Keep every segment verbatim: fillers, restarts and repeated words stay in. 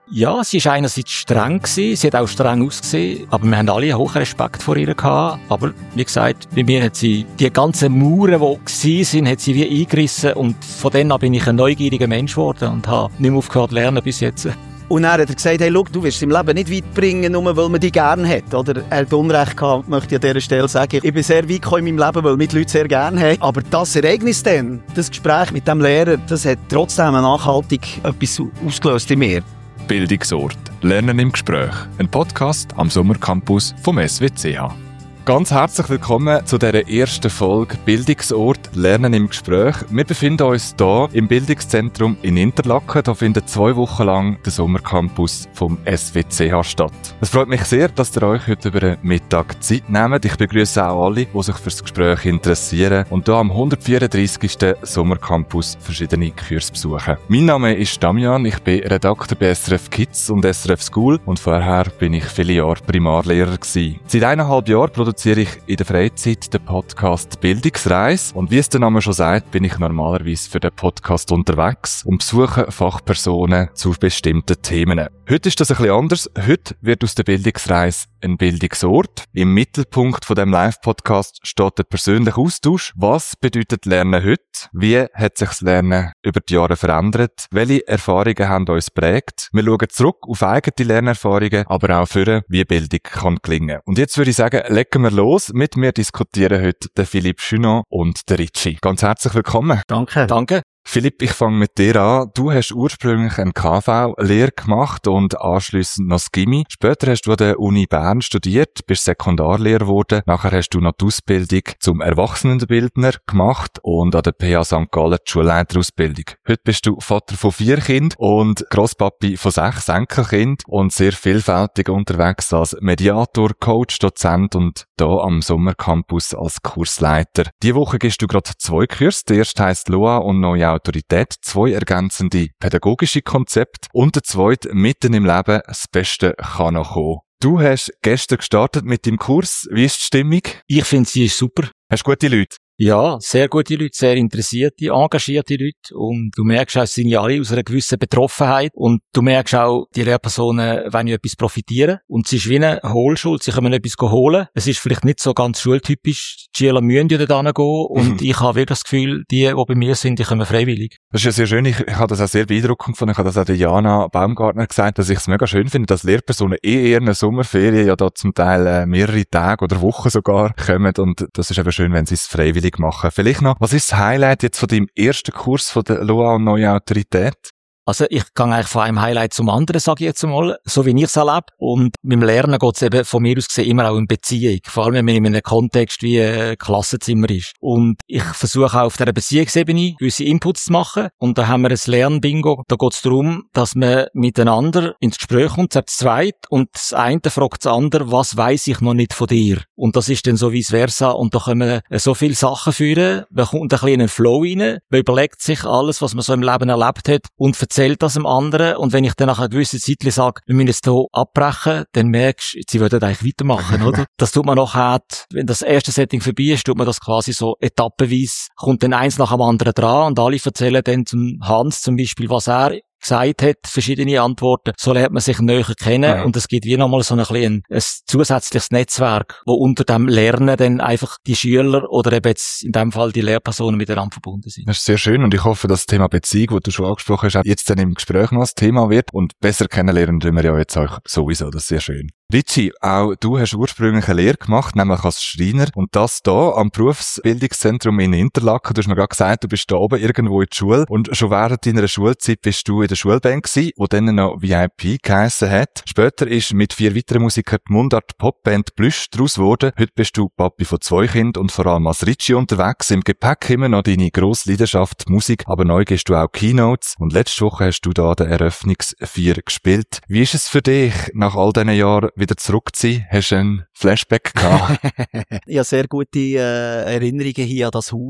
Ja, sie war einerseits streng gewesen, sie hat auch streng ausgesehen, aber wir haben alle einen hohen Respekt vor ihr gehabt. Aber wie gesagt, bei mir hat sie die ganzen Mauern, die gewesen sind, hat sie wie eingerissen und von dann an bin ich ein neugieriger Mensch geworden und habe nicht mehr aufgehört zu lernen bis jetzt. Und dann hat er gesagt, hey, schau, du wirst im Leben nicht weit bringen, nur weil man dich gerne hat. Oder er hat Unrecht gehabt, möchte ich an dieser Stelle sagen. Ich bin sehr weit gekommen in meinem Leben, weil mich die Leute sehr gerne haben. Aber das Ereignis dann, das Gespräch mit dem Lehrer, das hat trotzdem nachhaltig etwas ausgelöst in mir. Bildungsort. Lernen im Gespräch. Ein Podcast am Sommercampus vom S W C H. Ganz herzlich willkommen zu dieser ersten Folge Bildungsort Lernen im Gespräch. Wir befinden uns hier im Bildungszentrum in Interlaken. Da findet zwei Wochen lang der Sommercampus vom S W C H statt. Es freut mich sehr, dass ihr euch heute über den Mittag Zeit nehmt. Ich begrüße auch alle, die sich für das Gespräch interessieren und hier am hundertvierunddreißigsten Sommercampus verschiedene Kurse besuchen. Mein Name ist Damian, ich bin Redakteur bei S R F Kids und S R F School und vorher bin ich viele Jahre Primarlehrer gewesen. Seit eineinhalb Jahren produziere ich in der Freizeit den Podcast Bildungsreise. Und wie es der Name schon sagt, bin ich normalerweise für den Podcast unterwegs und besuche Fachpersonen zu bestimmten Themen. Heute ist das ein bisschen anders. Heute wird aus der Bildungsreise ein Bildungsort. Im Mittelpunkt von dem Live-Podcast steht der persönliche Austausch. Was bedeutet Lernen heute? Wie hat sich das Lernen über die Jahre verändert? Welche Erfahrungen haben uns geprägt? Wir schauen zurück auf eigene Lernerfahrungen, aber auch für wie Bildung kann gelingen. Und jetzt würde ich sagen, legen wir los. Mit mir diskutieren heute der Philippe Junot und der Ritchie. Ganz herzlich willkommen. Danke. Danke. Philipp, ich fange mit dir an. Du hast ursprünglich eine K V-Lehre gemacht und anschliessend noch das Gymi. Später hast du an der Uni Bern studiert, bist Sekundarlehrer geworden. Nachher hast du noch die Ausbildung zum Erwachsenenbildner gemacht und an der P H Sankt Gallen die Schulleiterausbildung. Heute bist du Vater von vier Kindern und Grosspapi von sechs Enkelkindern und sehr vielfältig unterwegs als Mediator, Coach, Dozent und hier am Sommercampus als Kursleiter. Diese Woche gibst du gerade zwei Kurse. Der erste heisst L O A und neue Autorität, zwei ergänzende pädagogische Konzepte und der zweite mitten im Leben, das Beste kann noch kommen. Du hast gestern gestartet mit dem Kurs. Wie ist die Stimmung? Ich finde, sie ist super. Hast du gute Leute? Ja, sehr gute Leute, sehr interessierte, engagierte Leute und du merkst auch, es sind ja alle aus einer gewissen Betroffenheit und du merkst auch, die Lehrpersonen wollen ja etwas profitieren und es ist wie eine Hohlschule, sie können etwas holen. Es ist vielleicht nicht so ganz schultypisch, die Schüler müssen ja da hingehen und ich habe wirklich das Gefühl, die, die bei mir sind, die kommen freiwillig. Das ist ja sehr schön, ich, ich habe das auch sehr beeindruckend gefunden, ich habe das auch der Jana Baumgartner gesagt, dass ich es mega schön finde, dass Lehrpersonen in ihren Sommerferien ja da zum Teil äh, mehrere Tage oder Wochen sogar kommen und das ist eben schön, wenn sie es freiwillig machen. Vielleicht noch, was ist das Highlight jetzt von deinem ersten Kurs von der L O A und neue Autorität? Also ich gehe eigentlich von einem Highlight zum anderen, sage ich jetzt mal, so wie ich es erlebe. Und beim Lernen geht es eben von mir aus gesehen immer auch in Beziehung. Vor allem, wenn man in einem Kontext wie ein Klassenzimmer ist. Und ich versuche auch auf dieser Beziehungsebene gewisse Inputs zu machen. Und da haben wir ein Lernbingo. Da geht es darum, dass man miteinander ins Gespräch kommt, selbst zweit. Und das eine fragt das andere, was weiss ich noch nicht von dir? Und das ist dann so vice versa. Und da können wir so viele Sachen führen. Man kommt ein bisschen in einen Flow rein. Man überlegt sich alles, was man so im Leben erlebt hat und erzählt das dem anderen. Und wenn ich dann nach einer gewissen Zeit sage, wir müssen es hier abbrechen, dann merkst du, sie würden eigentlich weitermachen, oder? Das tut man nachher, wenn das erste Setting vorbei ist, tut man das quasi so etappenweise, kommt dann eins nach dem anderen dran und alle erzählen dann zum Hans zum Beispiel, was er gesagt hat, verschiedene Antworten. So lernt man sich näher kennen ja. Und es gibt wie nochmal so ein, ein, ein zusätzliches Netzwerk, wo unter dem Lernen dann einfach die Schüler oder eben jetzt in dem Fall die Lehrpersonen miteinander verbunden sind. Das ist sehr schön und ich hoffe, dass das Thema Beziehung, das du schon angesprochen hast, auch jetzt dann im Gespräch noch ein Thema wird und besser kennenlernen tun wir ja jetzt euch sowieso. Das ist sehr schön. Ritchie, auch du hast ursprünglich eine Lehre gemacht, nämlich als Schreiner und das hier am Berufsbildungszentrum in Interlaken. Du hast mir gerade gesagt, du bist da oben irgendwo in der Schule und schon während deiner Schulzeit bist du in der Schulband gsi, wo dann noch V I P geheissen hat. Später ist mit vier weiteren Musikern die Mundart-Popband Plüsch daraus geworden. Heute bist du Papi von zwei Kindern und vor allem als Ritchie unterwegs. Im Gepäck immer noch deine grosse Leidenschaft, die Musik, aber neu gehst du auch Keynotes und letzte Woche hast du da den Eröffnungsvier gespielt. Wie ist es für dich, nach all diesen Jahren wieder zurück zu sein? Hast du einen Flashback gehabt? Ich habe sehr gute äh, Erinnerungen hier an das Haus,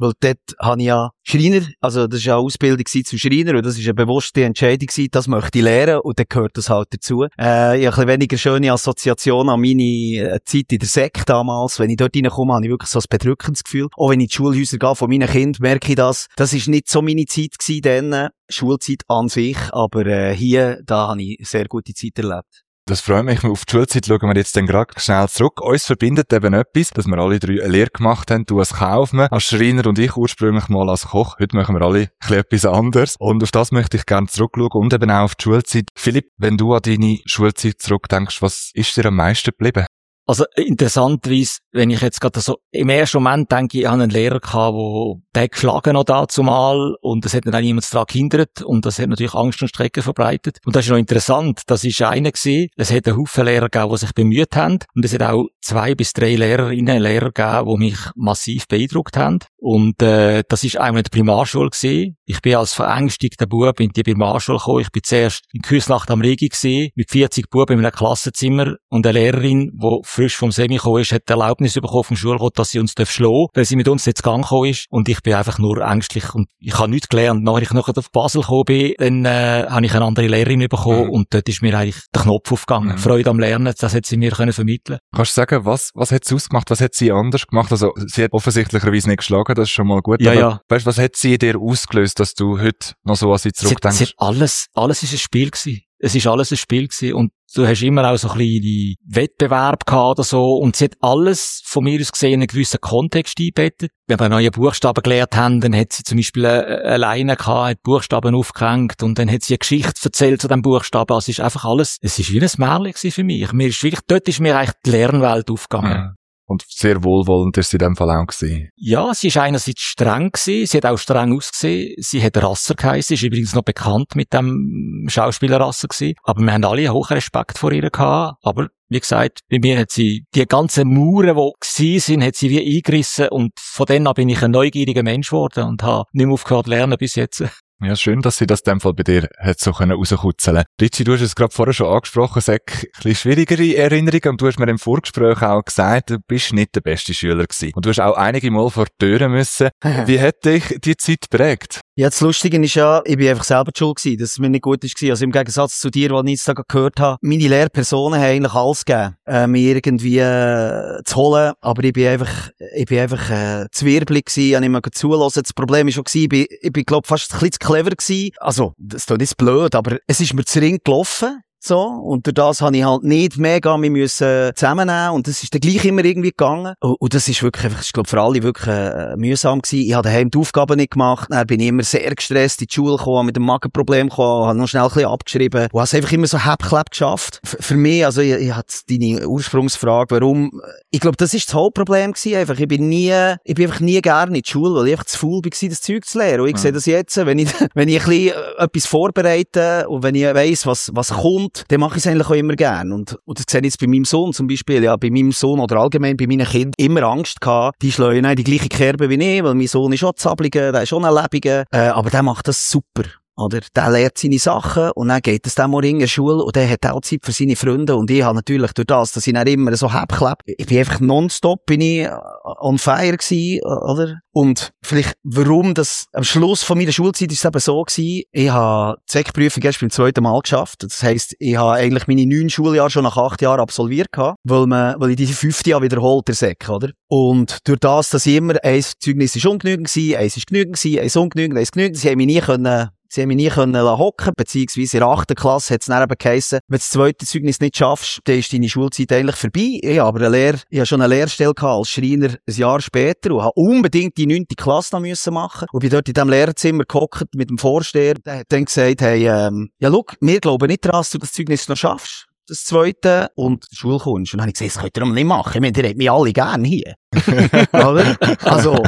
Weil dort habe ich ja Schreiner, also das war ja eine Ausbildung zum Schreiner und das war eine bewusste Entscheidung gewesen, das möchte ich lernen und dann gehört das halt dazu. Äh, ich habe ein bisschen weniger schöne Assoziation an meine Zeit in der Sek damals. Wenn ich dort reinkomme, habe ich wirklich so ein bedrückendes Gefühl. Auch wenn ich in die Schulhäuser gehe von meinen Kindern, merke ich das. Das ist nicht so meine Zeit gewesen dann, Schulzeit an sich, aber äh, hier, da habe ich sehr gute Zeit erlebt. Das freut mich. Auf die Schulzeit schauen wir jetzt dann gerade schnell zurück. Uns verbindet eben etwas, dass wir alle drei eine Lehre gemacht haben. Du als Kaufmann, als Schreiner und ich ursprünglich mal als Koch. Heute machen wir alle ein bisschen etwas anderes. Und auf das möchte ich gerne zurückschauen und eben auch auf die Schulzeit. Philipp, wenn du an deine Schulzeit zurückdenkst, was ist dir am meisten geblieben? Also interessanterweise, wenn ich jetzt gerade so im ersten Moment denke, ich hatte einen Lehrer gehabt, der geschlagen noch da zumal und das hat dann auch niemand daran gehindert und das hat natürlich Angst und Schrecken verbreitet. Und das ist noch interessant, das ist einer gewesen, es hat einen Haufen Lehrer gegeben, die sich bemüht haben und es hat auch zwei bis drei Lehrerinnen und Lehrer gegeben, die mich massiv beeindruckt haben. Und äh, das ist einmal in der Primarschule gewesen. Ich bin als verängstigter Bub in die Primarschule gekommen. Ich bin zuerst in Küsnacht am Rigi gewesen, mit vierzig Buben in einem Klassenzimmer und eine Lehrerin, die frisch vom Semi gekommen ist, hat die Erlaubnis bekommen vom Schulrat, dass sie uns schlagen darf, weil sie mit uns jetzt gegangen gekommen ist. Und ich bin einfach nur ängstlich und ich habe nichts gelernt. Nachdem ich nachher auf Basel gekommen bin, dann äh, habe ich eine andere Lehrerin bekommen mhm. und dort ist mir eigentlich der Knopf aufgegangen. Mhm. Freude am Lernen, das hat sie mir können vermitteln. Kannst du sagen, was, was hat sie ausgemacht? Was hat sie anders gemacht? Also, sie hat offensichtlicherweise nicht geschlagen, das ist schon mal gut. Ja, aber, ja. Weißt, was hat sie in dir ausgelöst, dass du heute noch so an sie zurückdenkst? Sie, sie alles, alles ist ein Spiel gewesen. Es ist alles ein Spiel gewesen und du hast immer auch so ein bisschen Wettbewerb gehabt oder so und sie hat alles von mir aus gesehen in einen gewissen Kontext eingebettet. Wenn wir neue Buchstaben gelernt haben, dann hat sie zum Beispiel eine Leine gehabt, hat Buchstaben aufgehängt und dann hat sie eine Geschichte erzählt zu dem Buchstaben. Also es ist einfach alles, es ist wie ein Märchen gewesen für mich. Mir ist wirklich, dort ist mir eigentlich die Lernwelt aufgegangen. Ja. Und sehr wohlwollend ist sie in dem Fall auch gewesen. Ja, sie ist einerseits streng gewesen, sie hat auch streng ausgesehen, sie hat Rasser geheissen, ist übrigens noch bekannt mit dem Schauspielerrasser gewesen, aber wir haben alle einen hohen Respekt vor ihr gehabt, aber wie gesagt, bei mir hat sie die ganzen Mauern, die gewesen sind, hat sie wie eingerissen und von dann an bin ich ein neugieriger Mensch geworden und habe nicht mehr aufgehört zu lernen bis jetzt. Ja, schön, dass sie das in dem Fall bei dir hat so können rauskutzeln. Ritchie, du hast es gerade vorher schon angesprochen, sag, ein bisschen schwierigere Erinnerungen und du hast mir im Vorgespräch auch gesagt, du bist nicht der beste Schüler gewesen. Und du hast auch einige Mal vor die Türen müssen. Wie hat dich die Zeit geprägt? Ja, das Lustige ist ja, ich bin einfach selber die schuld gewesen, dass es mir nicht gut ist. Also im Gegensatz zu dir, was ich jetzt da gehört habe, meine Lehrpersonen haben eigentlich alles gegeben, äh, mir irgendwie äh, zu holen, aber ich bin einfach, ich bin einfach äh, zwirbelig gewesen, habe nicht mehr zulassen. Das Problem ist schon gewesen, ich bin, ich bin glaub fast ein bisschen zu clever gewesen. Also, das ist doch nicht blöd, aber es ist mir zu ring gelaufen. So, und durch das habe ich halt nicht mega mich müssen zusammennehmen und das ist dann gleich immer irgendwie gegangen. Und, und das ist wirklich einfach, ich glaube, für alle wirklich äh, mühsam gewesen. Ich habe daheim die Aufgaben nicht gemacht, dann bin ich immer sehr gestresst in die Schule gekommen, mit dem Magenproblem gekommen, habe noch schnell ein bisschen abgeschrieben und habe es einfach immer so häppchlapp geschafft. F- für mich, also ich, ich hatte deine Ursprungsfrage, warum, ich glaube, das ist das Hauptproblem gewesen, einfach. Ich bin nie, ich bin einfach nie gerne in die Schule, weil ich einfach zu faul war, das Zeug zu lernen. Und ich ja. sehe das jetzt, wenn ich, wenn ich ein bisschen etwas vorbereite und wenn ich weiss, was, was kommt, dann mache ich es eigentlich auch immer gern. Und, und das sehe ich jetzt bei meinem Sohn zum Beispiel. Ja, bei meinem Sohn oder allgemein bei meinen Kindern immer Angst gehabt. Die schlagen in die gleiche Kerbe wie ich, weil mein Sohn ist auch Zabliger, der ist auch ein Lebiger. Äh, aber der macht das super. Oder? Der lernt seine Sachen und dann geht es dann mal in die Schule und der hat auch Zeit für seine Freunde und ich habe natürlich durch das, dass ich dann immer so hebklepp, ich bin einfach nonstop, bin ich on fire gewesen, oder? Und vielleicht, warum das, am Schluss von meiner Schulzeit ist es eben so gewesen, ich habe die Sek-Prüfung erst beim zweiten Mal geschafft. Das heisst, ich habe eigentlich meine neun Schuljahre schon nach acht Jahren absolviert gehabt, weil man, weil ich diese fünfte Jahr wiederholt, der Sek, oder? Und durch das, dass ich immer, ein Zeugnis ist ungenügend gewesen, eins ist genügend gewesen, eins ungenügend, eins genügend, sie haben mich nie können, Sie haben mich nie können hocken, beziehungsweise in der achten Klasse hat es dann eben geheissen, wenn du das zweite Zeugnis nicht schaffst, dann ist deine Schulzeit eigentlich vorbei. Ich habe aber eine Lehr- ich habe schon eine Lehrstelle gehabt als Schreiner ein Jahr später und habe unbedingt die neunte Klasse noch müssen machen und bin dort in diesem Lehrerzimmer gehockt mit dem Vorsteher. Der hat dann gesagt, hey, ähm, ja, schau, wir glauben nicht daran, dass du das Zeugnis noch schaffst. Das zweite und die Schule kommst. Und dann habe ich gesagt, das könnt ihr doch nicht machen. Ich meine, ihr habt mich alle gern hier. Oder? Also,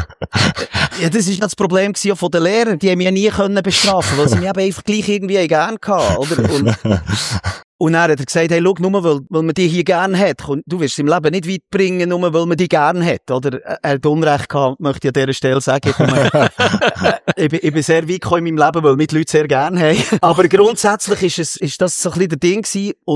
ja, das war das Problem gewesen von den Lehrern. Die haben mich ja nie können bestrafen, weil sie mich eben einfach gleich irgendwie gern hatten, oder? Und, und dann hat er gesagt, hey, schau, nur weil, weil man dich hier gern hat. Du wirst es im Leben nicht weit bringen, nur weil man dich gern hat, oder? Er hat Unrecht gehabt, möchte ich an dieser Stelle sagen. Ich, komme, ich, bin, ich bin sehr weit gekommen in meinem Leben, weil mich die Leute sehr gern haben. Aber grundsätzlich ist es, ist das so ein bisschen der Ding gewesen und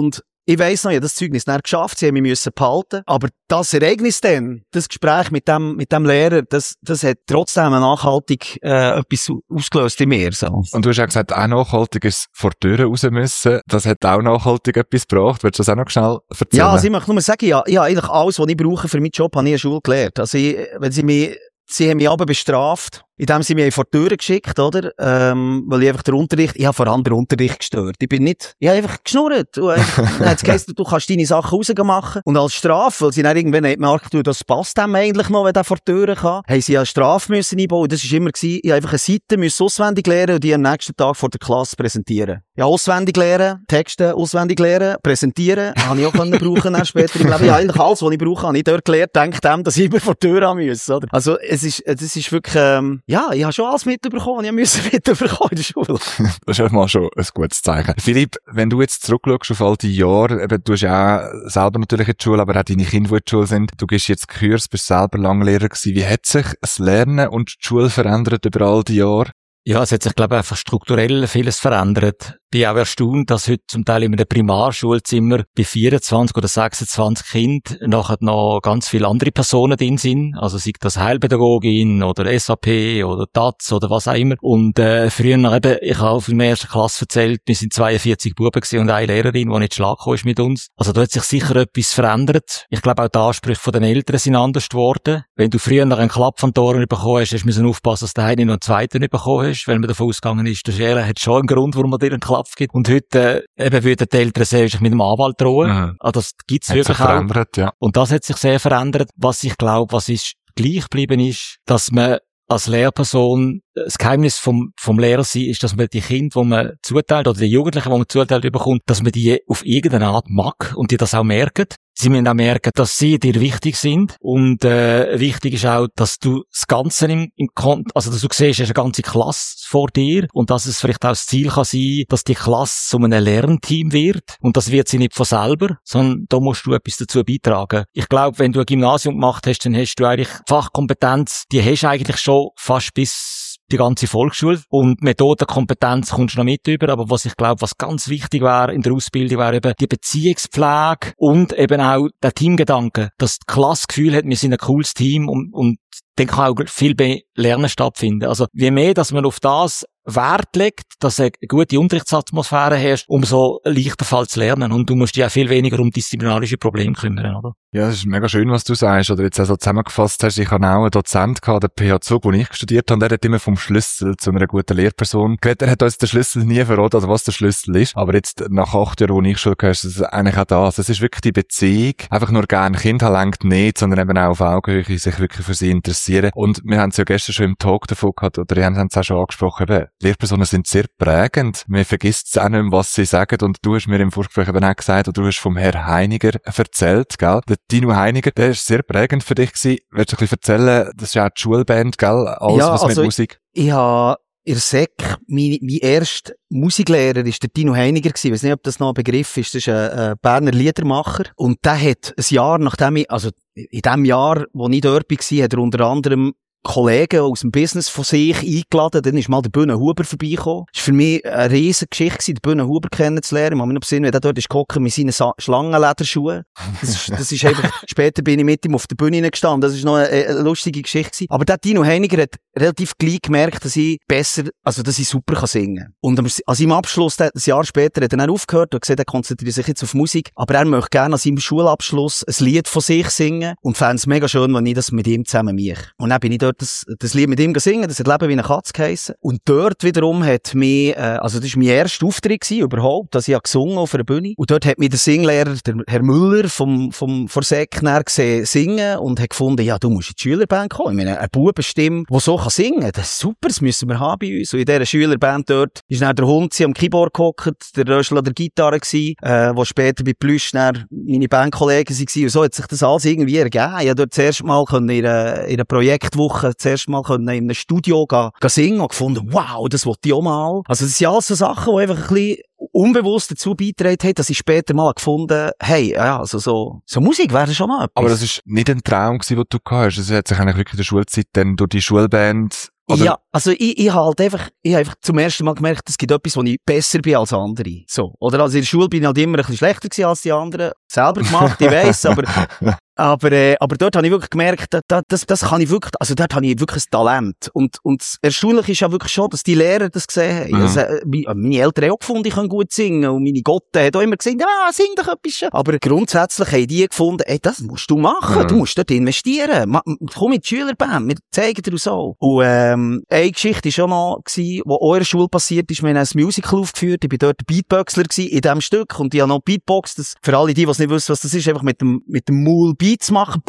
ich weiss noch, ich habe das Zeugnis nicht geschafft, sie haben mich müssen behalten. Aber das Ereignis dann, das Gespräch mit dem, mit dem Lehrer, das, das hat trotzdem nachhaltig äh, etwas ausgelöst in mir. So. Und du hast ja gesagt, auch nachhaltig ist vor die Türen raus müssen. Das hat auch nachhaltig etwas gebracht. Willst du das auch noch schnell erzählen? Ja, also ich möchte nur sagen, ja, ja, eigentlich alles, was ich brauche für meinen Job, habe ich in der Schule gelernt. Also ich, wenn sie mich, sie haben mich aber bestraft, indem sie mich vor die Türen geschickt, oder? Ähm, weil ich einfach den Unterricht, ich habe vor allem den Unterricht gestört. Ich bin nicht, ich habe einfach geschnurrt. Du, jetzt geheißen, du kannst deine Sachen rausmachen. Und als Strafe, weil sie dann irgendwann gemerkt haben, das passt dem eigentlich noch, wenn der vor die Türen kann, haben sie eine Strafe müssen einbauen. Das war immer gewesen, ich habe einfach eine Seite müssen auswendig lernen und die am nächsten Tag vor der Klasse präsentieren. Ja, auswendig lernen, Texte auswendig lernen, präsentieren, habe ich auch können brauchen dann später im Leben. Ja, eigentlich alles, was ich brauche, habe ich dort gelernt, denke dem, dass ich immer vor die Tür haben muss, oder? Also, es ist, es ist wirklich, ähm, ja, ich habe schon alles mitbekommen, ich musste mitbekommen in der Schule. Das ist ja mal schon ein gutes Zeichen. Philipp, wenn du jetzt zurückschaust auf all die Jahre, eben, du hast ja auch selber natürlich in die Schule, aber auch deine Kinder, die in die Schule sind, du gehst jetzt Kurs, bist selber Langlehrer gewesen. Wie hat sich das Lernen und die Schule verändert über all die Jahre? Ja, es hat sich, glaube ich, einfach strukturell vieles verändert. Ich bin auch erstaunt, dass heute zum Teil in einem Primarschulzimmer bei vierundzwanzig oder sechsundzwanzig Kindern nachher noch ganz viele andere Personen drin sind. Also sei das Heilpädagogin oder S A P oder T A Z oder was auch immer. Und äh, früher eben, ich habe in der ersten Klasse erzählt, wir sind zweiundvierzig Buben gewesen und eine Lehrerin, die nicht Schlag ist mit uns. Also da hat sich sicher etwas verändert. Ich glaube auch die Ansprüche der Eltern sind anders geworden. Wenn du früher noch einen Klapp von Toren bekommen hast, hast du aufpassen, dass der eine noch einen zweiten nicht bekommen hast, weil man davon ausgegangen ist, der Schere hat schon einen Grund, warum man dir einen Klapp gibt. Und heute, äh, eben würden die Eltern sich mit dem Anwalt drohen. Mhm. Also das gibt's hat wirklich sich verändert, auch. Ja. Und das hat sich sehr verändert. Was ich glaube, was ist gleich geblieben ist, dass man als Lehrperson, das Geheimnis vom, vom Lehrer sein ist, dass man die Kinder, die man zuteilt, oder die Jugendlichen, die man zuteilt bekommt, dass man die auf irgendeine Art mag und die das auch merken. Sie müssen auch merken, dass sie dir wichtig sind. Und äh, wichtig ist auch, dass du das Ganze im, im Kon- also dass du siehst, es ist eine ganze Klasse vor dir und dass es vielleicht auch das Ziel kann sein, dass die Klasse zu einem Lernteam wird. Und das wird sie nicht von selber, sondern da musst du etwas dazu beitragen. Ich glaube, wenn du ein Gymnasium gemacht hast, dann hast du eigentlich Fachkompetenz, die hast du eigentlich schon fast bis die ganze Volksschule. Und Methodenkompetenz kommst du noch mit über. Aber was ich glaube, was ganz wichtig wäre in der Ausbildung, wäre eben die Beziehungspflege und eben auch der Teamgedanke, dass die Klasse das Gefühl hat, wir sind ein cooles Team und, und dann kann auch viel mehr Lernen stattfinden. Also, je mehr, dass man auf das Wert legt, dass eine gute Unterrichtsatmosphäre herrscht, umso leichter fällt zu lernen. Und du musst dich auch viel weniger um disziplinarische Probleme kümmern, oder? Ja, das ist mega schön, was du sagst. Oder jetzt also zusammengefasst hast, ich habe auch einen Dozent gehabt, der P H Zug, wo ich studiert habe, der hat immer vom Schlüssel zu einer guten Lehrperson geredet. Er hat uns den Schlüssel nie verraten, also was der Schlüssel ist. Aber jetzt, nach acht Jahren, wo ich schon gehört habe, ist es eigentlich auch das. Es ist wirklich die Beziehung. Einfach nur gerne Kind lenkt nicht, sondern eben auch auf Augenhöhe sich wirklich für sie interessieren. Und wir haben es ja gestern schon im Talk davon gehabt, oder wir haben es auch schon angesprochen, eben, Lehrpersonen sind sehr prägend. Man vergisst es auch nicht mehr, was sie sagen. Und du hast mir im Vorgespräch eben auch gesagt, oder du hast vom Herrn Heiniger erzählt, gell? Der Dino Heiniger, der ist sehr prägend für dich gewesen. Willst du ein bisschen erzählen, das ist ja auch die Schulband, gell? Alles, ja, was also mit Musik. Ich habe in der Sek, mein, mein erster Musiklehrer war der Dino Heiniger gewesen. Ich weiss nicht, ob das noch ein Begriff ist. Das ist ein, ein Berner Liedermacher. Und der hat ein Jahr nachdem ich, also in dem Jahr, wo ich dort war, hat er unter anderem Kollegen aus dem Business von sich eingeladen. Dann ist mal der Bühne Huber vorbeigekommen. Das war für mich eine riesige Geschichte, den Bühne Huber kennenzulernen. Ich habe mich noch besinnen, wie der dort ist gehockt mit seinen Sa- Schlangenlederschuhen. Das ist, das ist einfach, später bin ich mit ihm auf der Bühne gestanden. Das war noch eine, eine lustige Geschichte gewesen. Aber der Dino Heiniger hat relativ gleich gemerkt, dass ich besser, also dass ich super kann singen kann. Und also im Abschluss, ein Jahr später, hat er dann aufgehört und gesagt, er konzentriert sich jetzt auf Musik. Aber er möchte gerne an seinem Schulabschluss ein Lied von sich singen und fände es mega schön, wenn ich das mit ihm zusammen mache. Und dann bin ich dort das, das Lied mit ihm gesungen, das hat Leben wie eine Katze geheissen. Und dort wiederum hat mich, äh, also das war mein erster Auftritt gewesen, überhaupt, dass ich gesungen auf einer Bühne. Und dort hat mich der Singlehrer, der Herr Müller vom, vom, vom Sek gesehen singen und hat gefunden, ja, du musst in die Schülerband kommen. Ich meine, eine Bubenstimme, die so kann singen, das ist super, das müssen wir haben bei uns. Und in dieser Schülerband dort ist dann der Hunzi am Keyboard gehockt, der Röschel an der Gitarre gewesen, äh, wo später bei Plüsch dann meine Bandkollegen waren. Und so hat sich das alles irgendwie ergeben. Ich durfte das erste Mal in einer, in einer Projektwoche das erste Mal in einem Studio gehen, gehen singen und gefunden, wow, das wollte ich auch mal. Also das sind alles so Sachen, die einfach ein bisschen unbewusst dazu beigetragen haben, dass ich später mal gefunden habe, hey, ja, also so, so Musik wäre schon mal etwas. Aber das ist nicht ein Traum gewesen, den du gehabt hast. Es hat sich eigentlich wirklich in der Schulzeit dann durch die Schulband Oder? Ja, also ich, ich habe halt einfach, ich habe einfach zum ersten Mal gemerkt, es gibt etwas, wo ich besser bin als andere. So. Oder also in der Schule bin ich halt immer ein bisschen schlechter gewesen als die anderen. Selber gemacht, ich weiss, aber, aber, äh, aber dort habe ich wirklich gemerkt, da, das, das kann ich wirklich, also dort habe ich wirklich ein Talent. Und, und das Erstaunliche ist ja wirklich schon, dass die Lehrer das gesehen haben. Mhm. Also, äh, meine Eltern haben auch gefunden, ich kann gut singen. Und meine Gotte hat auch immer gesagt, ah, sing doch etwas. Aber grundsätzlich haben die gefunden, ey, das musst du machen. Mhm. Du musst dort investieren. Ma, komm mit Schülerband, wir zeigen dir so. Und, ähm, eine Geschichte war schon noch, die auch in der Schule passiert ist. Wir haben ein Musical aufgeführt. Ich war dort der Beatboxer in diesem Stück. Und ich habe noch Beatbox. Das, für alle die, die nicht wissen, was das ist, einfach mit dem, mit dem Maul Beats machen.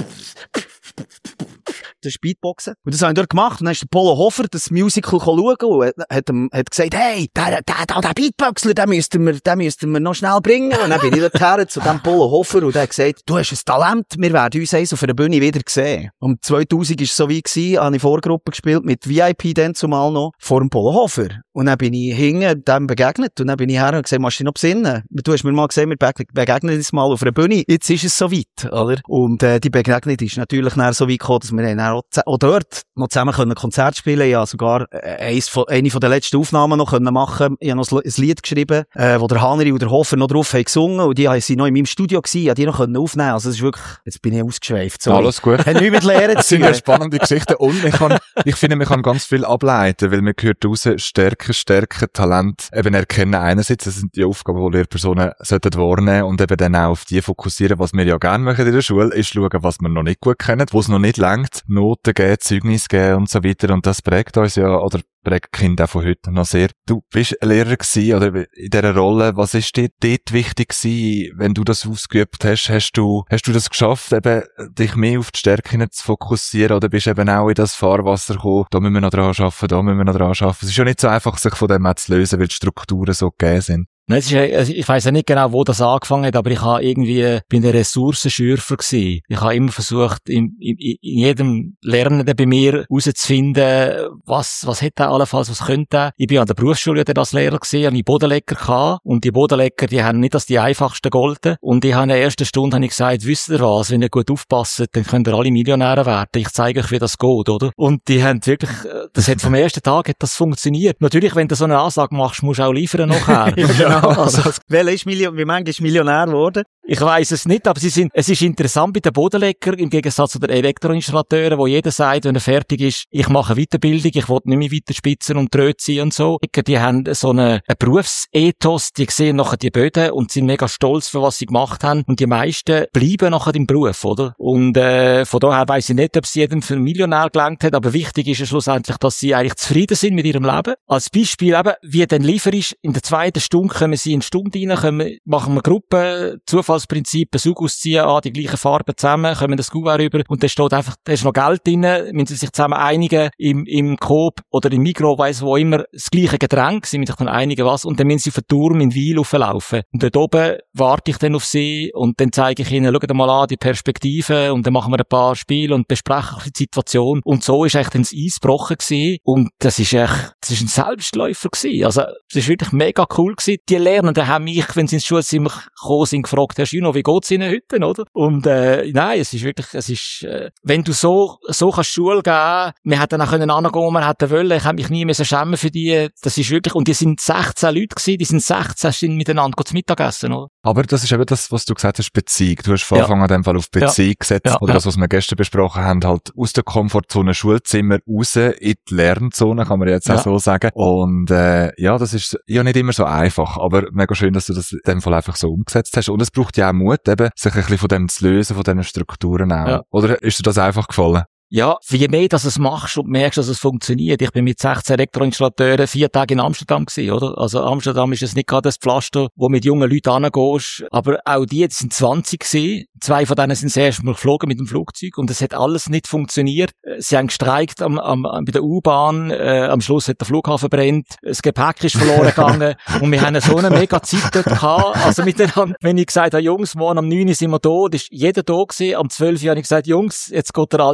Das ist Beatboxen. Und das haben wir dort gemacht. Und dann ist der Polo Hofer das Musical schauen und hat, ihm, hat gesagt, hey, der, der, der, der Beatboxer, den müssten wir, den müssten wir noch schnell bringen. Und dann bin ich dort her zu dem Polo Hofer und der hat gesagt, du hast ein Talent, wir werden uns eins auf einer Bühne wieder sehen. Um zweitausend war es so wie gewesen, habe ich Vorgruppe gespielt mit V I P dann zumal noch vor dem Polo Hofer. Und dann bin ich hinten dem begegnet und dann bin ich her und gesagt, machst du dich noch besinnen? Du hast mir mal gesehen, wir begegnen uns mal auf einer Bühne. Jetzt ist es so weit, oder? Und äh, die Begegnung ist natürlich dann so weit gekommen, dass wir dann auch, auch dort noch zusammen können Konzert spielen. Ich habe sogar äh, eins von, eine von den letzten Aufnahmen noch können machen. Ich habe noch ein Lied geschrieben, äh, wo der Haneri und der Hofer noch drauf haben gesungen und die sind noch in meinem Studio gewesen, ich habe die noch können aufnehmen. Also es ist wirklich, jetzt bin ich ausgeschweift. Sorry. Alles gut. Hat nichts mit Lehren zu tun. Das sind ja spannende Geschichten und ich, kann, ich finde, man kann ganz viel ableiten, weil man gehört raus, Stärken, Stärken, Talent, eben erkennen einerseits, das sind die Aufgaben, die Lehrpersonen sollten wahrnehmen und eben dann auch auf die fokussieren, was wir ja gerne machen in der Schule, ist schauen, was wir noch nicht gut kennen, wo es noch nicht langt, Noten geben, Zeugnis geben und so weiter und das prägt uns ja, oder prägt Kinder auch von heute noch sehr. Du bist Lehrer gewesen, oder in dieser Rolle, was ist dir dort wichtig gewesen, wenn du das ausgeübt hast, hast du, hast du das geschafft, eben, dich mehr auf die Stärken zu fokussieren, oder bist du eben auch in das Fahrwasser gekommen, da müssen wir noch dran arbeiten, da müssen wir noch dran arbeiten. Es ist ja nicht so einfach, sich von dem zu lösen, weil die Strukturen so gegeben sind. Es ist, also ich weiss ja nicht genau, wo das angefangen hat, aber ich habe irgendwie, bin der Ressourcenschürfer gewesen. Ich habe immer versucht, in, in, in jedem Lernenden bei mir herauszufinden, was, was hat er allenfalls, was könnte er. Ich bin an der Berufsschule ja als Lehrer gewesen, habe ich Bodenleger gehabt. Und die Bodenleger, die haben nicht als die einfachsten golden. Und ich habe in der ersten Stunde habe ich gesagt, wisst ihr was, wenn ihr gut aufpasst, dann könnt ihr alle Millionäre werden. Ich zeige euch, wie das geht, oder? Und die haben wirklich, das hat vom ersten Tag hat das funktioniert. Natürlich, wenn du so eine Ansage machst, musst du auch liefern nachher. Ja. Also, welcher ist Million, wie manchmal ist Millionär geworden? Ich weiss es nicht, aber sie sind, es ist interessant bei den Bodenleger, im Gegensatz zu den Elektroinstallateuren, wo jeder sagt, wenn er fertig ist, ich mache Weiterbildung, ich will nicht mehr weiter spitzen und tröt sein und so. Die haben so einen, einen Berufsethos, die sehen nachher die Böden und sind mega stolz für was sie gemacht haben und die meisten bleiben nachher im Beruf, oder? Und, äh, von daher weiss ich nicht, ob es jedem für einen Millionär gelangt hat, aber wichtig ist ja schlussendlich, dass sie eigentlich zufrieden sind mit ihrem Leben. Als Beispiel eben, wie dann Liefer ist, in der zweiten Stunde kommen sie in die Stunde rein, kommen, machen wir Gruppen, Zufallsprinzip, einen Sug ausziehen, an die gleichen Farben zusammen, kommen das Kuvert rüber und da steht einfach, da ist noch Geld drin, müssen sie sich zusammen einigen, im, im Coop oder im Migros, weiss wo immer, das gleiche Getränk, sie müssen sich dann einigen was und dann müssen sie auf den Turm in Wil rauflaufen. Und dort oben warte ich dann auf sie und dann zeige ich ihnen, schaut mal an, die Perspektive und dann machen wir ein paar Spiele und besprechen die Situation und so ist echt dann das Eis gebrochen gewesen und das ist echt, das ist ein Selbstläufer gewesen. Also, das ist wirklich mega cool gewesen. Die Lernenden haben mich, wenn sie ins Schulzimmer gekommen sind, gefragt, Herr Schüno, wie geht's Ihnen heute, oder? Und, äh, nein, es ist wirklich, es ist, äh, wenn du so, so kannst Schule geben, wir hätten auch können angehen, wo wir hätten wollen, ich hätte mich nie müssen schämen für die, das ist wirklich, und die sind sechzehn Leute gewesen, die sind sechzehn, sind miteinander zum Mittagessen, oder? Aber das ist eben das, was du gesagt hast, Beziehung. Du hast von Anfang an in dem Fall auf Beziehung ja. gesetzt, ja. oder ja. das, was wir gestern besprochen haben, halt aus der Komfortzone Schulzimmer raus in die Lernzone, kann man jetzt auch ja. so sagen. Und, äh, ja, das ist ja nicht immer so einfach, aber mega schön, dass du das in dem Fall einfach so umgesetzt hast. Und es braucht ja auch Mut, eben, sich ein bisschen von dem zu lösen, von diesen Strukturen auch. Ja. Oder ist dir das einfach gefallen? Ja, je mehr, dass du es machst und merkst, dass es funktioniert. Ich bin mit sechzehn Elektroinstallateuren vier Tage in Amsterdam gewesen, oder? Also Amsterdam ist es nicht gerade das Pflaster, wo mit jungen Leuten hingehst. Aber auch die, die sind zwanzig gewesen. Zwei von denen sind das erste Mal geflogen mit dem Flugzeug und es hat alles nicht funktioniert. Sie haben gestreikt am, am, bei der U-Bahn. Äh, am Schluss hat der Flughafen brennt. Das Gepäck ist verloren gegangen. Und wir haben so eine mega Zeit dort gehabt. Also miteinander, wenn ich gesagt habe, Jungs, morgen am neun Uhr sind wir da, ist jeder da gewesen. Am zwölf Uhr habe ich gesagt, Jungs, jetzt geht der alte Herr schlafen.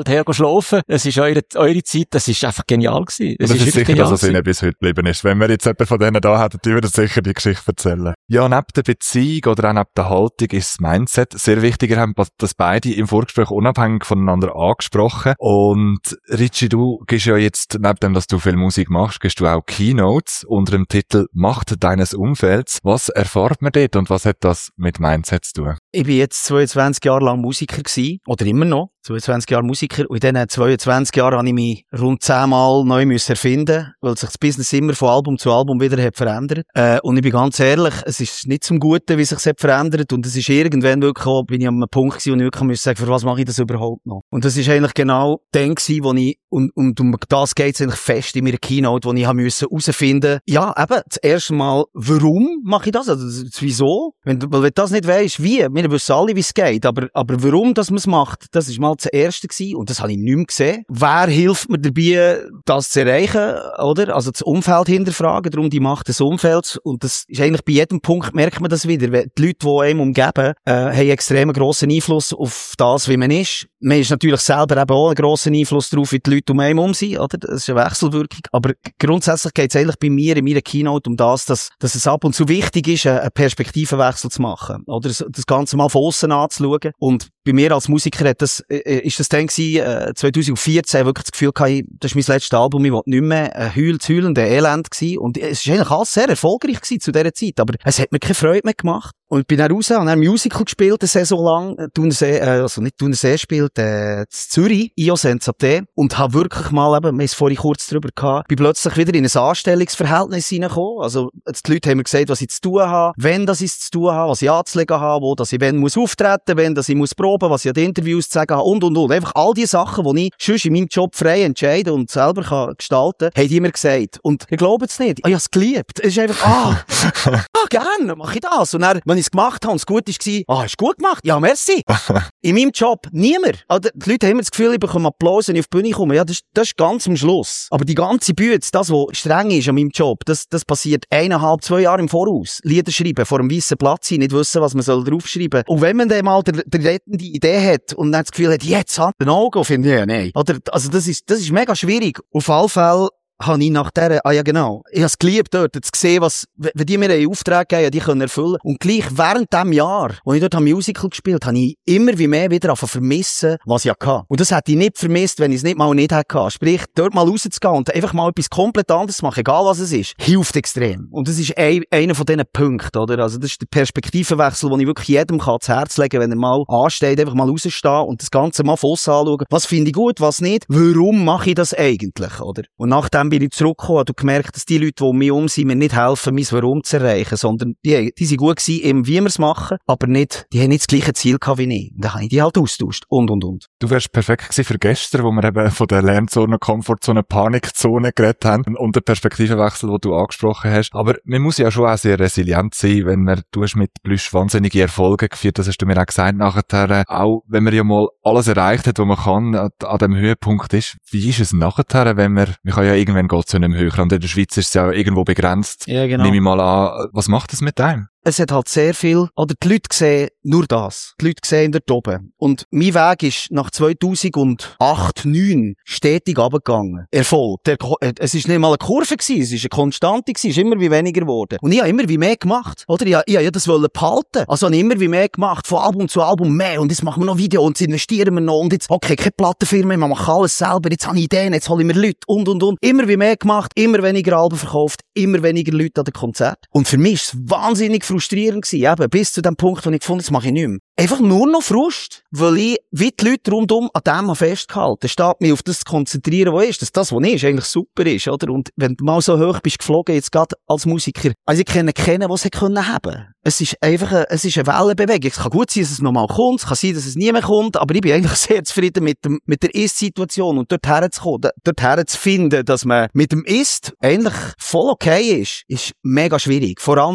gelaufen. Es ist eure, eure Zeit, das ist einfach genial gewesen. Es das ist, ist sicher, genial dass es ihnen bis heute geblieben ist. Wenn wir jetzt jemanden von denen da hätten, die würden sicher die Geschichte erzählen. Ja, neben der Beziehung oder auch neben der Haltung ist das Mindset sehr wichtig. Wir haben das beide im Vorgespräch unabhängig voneinander angesprochen. Und Richie, du gibst ja jetzt, neben dem, dass du viel Musik machst, gibst du auch Keynotes unter dem Titel Macht deines Umfelds. Was erfährt man dort und was hat das mit Mindset zu tun? Ich bin jetzt zweiundzwanzig Jahre lang Musiker gewesen, oder immer noch, zweiundzwanzig Jahre Musiker, und in diesen zweiundzwanzig Jahren habe ich mich rund zehnmal neu müssen erfinden, weil sich das Business immer von Album zu Album wieder hat verändert. Äh, und ich bin ganz ehrlich, es ist nicht zum Guten, wie sich es hat verändert, und es ist irgendwann wirklich auch, bin ich an einem Punkt gewesen, wo ich wirklich musste sagen, für was mache ich das überhaupt noch? Und das ist eigentlich genau dann gewesen, wo ich, und, und um das geht es eigentlich fest in meiner Keynote, wo ich habe müssen herausfinden, ja, eben, das erste Mal, warum mache ich das? Also, das, wieso? Wenn du, weil wenn du das nicht weisst, wie? Wir wissen alle, wie es geht, aber, aber warum, dass man es macht, das ist mal das Erste gewesen, und das habe ich nicht mehr gesehen. Wer hilft mir dabei, das zu erreichen, oder? Also das Umfeld hinterfragen, darum die Macht des Umfelds, und das ist eigentlich bei jedem Punkt, merkt man das wieder. Die Leute, die einem umgeben, äh, haben extrem grossen Einfluss auf das, wie man ist. Man ist natürlich selber eben auch einen grossen Einfluss darauf, wie die Leute um einen um sind, oder? Das ist eine Wechselwirkung. Aber grundsätzlich geht es eigentlich bei mir in meiner Keynote um das, dass, dass es ab und zu wichtig ist, einen Perspektivenwechsel zu machen, oder? Das Ganze mal von außen anzuschauen. Und bei mir als Musiker hat das, äh, ist das dann gewesen, äh, zwanzig vierzehn wirklich das Gefühl gehabt, das ist mein letztes Album, ich will nicht mehr ein Heul zu heulen, ein Elend gewesen. Und es ist eigentlich alles sehr erfolgreich gewesen zu dieser Zeit, aber es hat mir keine Freude mehr gemacht. Und ich bin dann raus, habe dann ein Musical gespielt, eine Saison lang, Thunersee, äh, also nicht Thunersee spielt, äh, in Zürich, I O Sensate, und habe wirklich mal, eben, wir haben es vorhin kurz drüber gehabt, bin plötzlich wieder in ein Anstellungsverhältnis hineingekommen. Also, die Leute haben mir gesagt, was ich zu tun habe, wenn das ich zu tun habe, was ich anzulegen habe, wo dass ich wenn muss auftreten, wenn dass ich muss proben, was ich an den Interviews zu sagen habe, und, und, und. Einfach all die Sachen, die ich sonst in meinem Job frei entscheiden und selber kann gestalten, haben die mir gesagt. Und ich glaube es nicht. Ah, ich habe es geliebt. Es ist einfach, ah, ah, gerne, mache ich das. Und dann, wenn ich es gemacht habe und es gut war, ah, hast du gut gemacht? Ja, merci. In meinem Job niemand. Also, die Leute haben immer das Gefühl, ich bekomme Applaus, wenn ich auf die Bühne komme. Ja, das, das ist ganz am Schluss. Aber die ganze Bühne, das, was streng ist an meinem Job, das, das passiert eineinhalb, zwei Jahre im Voraus. Lieder schreiben, vor einem weißen Platz sein, nicht wissen, was man soll draufschreiben. Und wenn man dann mal die, die rettende Idee hat und dann das Gefühl hat, jetzt hat den Augen, finde ich, ja, nein. Oder, also, das ist, das ist mega schwierig. Auf alle Fälle habe ich nach dieser, ah ja genau, ich habe es geliebt dort, zu sehen, was, wenn die mir einen Auftrag geben, die können erfüllen. Und gleich während dem Jahr, wo ich dort ein Musical gespielt habe, habe ich immer wie mehr wieder angefangen vermissen, was ich hatte. Und das hätte ich nicht vermisst, wenn ich es nicht mal nicht hatte. Sprich, dort mal rauszugehen und einfach mal etwas komplett anderes zu machen, egal was es ist, hilft extrem. Und das ist ein, einer von diesen Punkten, oder? Also das ist der Perspektivenwechsel, den ich wirklich jedem kann ans Herz legen, wenn er mal ansteht, einfach mal rausstehen und das Ganze mal von aussen anschauen. Was finde ich gut, was nicht? Warum mache ich das eigentlich, oder? Und nachdem bin ich zurückgekommen und gemerkt, dass die Leute, die um mich herum sind, mir nicht helfen, mein Warum zu erreichen, sondern die, die sind gut gewesen, eben wie wir es machen, aber nicht, die haben nicht das gleiche Ziel gehabt wie ich. Und dann habe ich die halt austauscht. Und, und, und. Du wärst perfekt gewesen für gestern, wo wir eben von der Lernzone, Komfortzone, Panikzone geredet haben und den Perspektivenwechsel, den du angesprochen hast. Aber man muss ja schon auch sehr resilient sein, wenn man, du hast mit Plüsch wahnsinnige Erfolge geführt, das hast du mir auch gesagt nachher, auch wenn man ja mal alles erreicht hat, was man kann, an, an dem Höhepunkt ist. Wie ist es nachher, wenn man, man kann ja irgendwann geht zu einem Höherrand. In der Schweiz ist es ja irgendwo begrenzt. Ja, genau. Nehme ich mal an. Was macht das mit einem? Es hat halt sehr viel, oder die Leute sehen nur das. Die Leute sehen dort oben. Und mein Weg ist nach zweitausendacht, neun stetig runtergegangen. Erfolg. Der, es ist nicht mal eine Kurve gewesen, es ist eine Konstante gewesen, es ist immer wie weniger geworden. Und ich habe immer wie mehr gemacht. Oder? Ich, ich, ich das wollte behalten. Also habe ich immer wie mehr gemacht, von Album zu Album mehr. Und jetzt machen wir noch Video und jetzt investieren wir noch. Und jetzt, okay, keine Plattenfirma, wir machen alles selber. Jetzt habe ich Ideen, jetzt hole ich mir Leute. Und, und, und. Immer wie mehr gemacht, immer weniger Alben verkauft, immer weniger Leute an den Konzerten. Und für mich ist es wahnsinnig frustrierend gewesen, eben, bis zu dem Punkt, wo ich gefunden habe, das mache ich nicht mehr. Einfach nur noch Frust, weil ich, wie die Leute rundum an dem festgehalten, statt mich auf das zu konzentrieren, was ist, dass das, was ist, eigentlich super ist, oder? Und wenn du mal so hoch bist geflogen, jetzt gerade als Musiker, also ich kenne keinen, was sie können haben. Es ist einfach eine, es ist eine Wellenbewegung. Es kann gut sein, dass es nochmal kommt, es kann sein, dass es nie mehr kommt, aber ich bin eigentlich sehr zufrieden mit dem, mit der Ist-Situation und dort herzukommen, dort herzufinden, dass man mit dem Ist eigentlich voll okay ist, ist mega schwierig. Vor allem, wenn man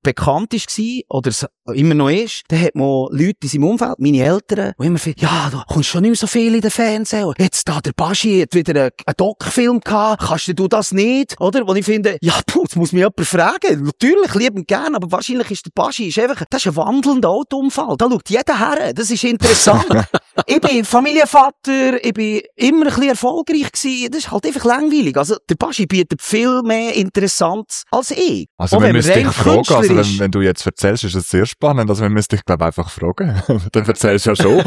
bekannt war oder es immer noch ist, dann hat man Leute in seinem Umfeld, meine Eltern, die immer finden, ja, da kommst schon nicht mehr so viel in den Fernsehen. Jetzt da der Baschi hat wieder einen, einen Doc-Film gehabt, kannst du das nicht? Oder? Wo ich finde, ja, puh, jetzt muss mich jemand fragen. Natürlich, liebend gern, aber wahrscheinlich ist der Baschi, ist einfach, das ist ein wandelnder Autounfall. Da schaut jeder her. Das ist interessant. Ich bin Familienvater, ich bin immer ein bisschen erfolgreich gewesen. Das ist halt einfach langweilig. Also, der Baschi bietet viel mehr Interessantes als ich. Also, wir müssen dich fragen, also, wenn, wenn du jetzt erzählst, ist das sehr spannend. Also, wir müssen dich, glaube ich, einfach fragen. Dann erzählst du ja schon.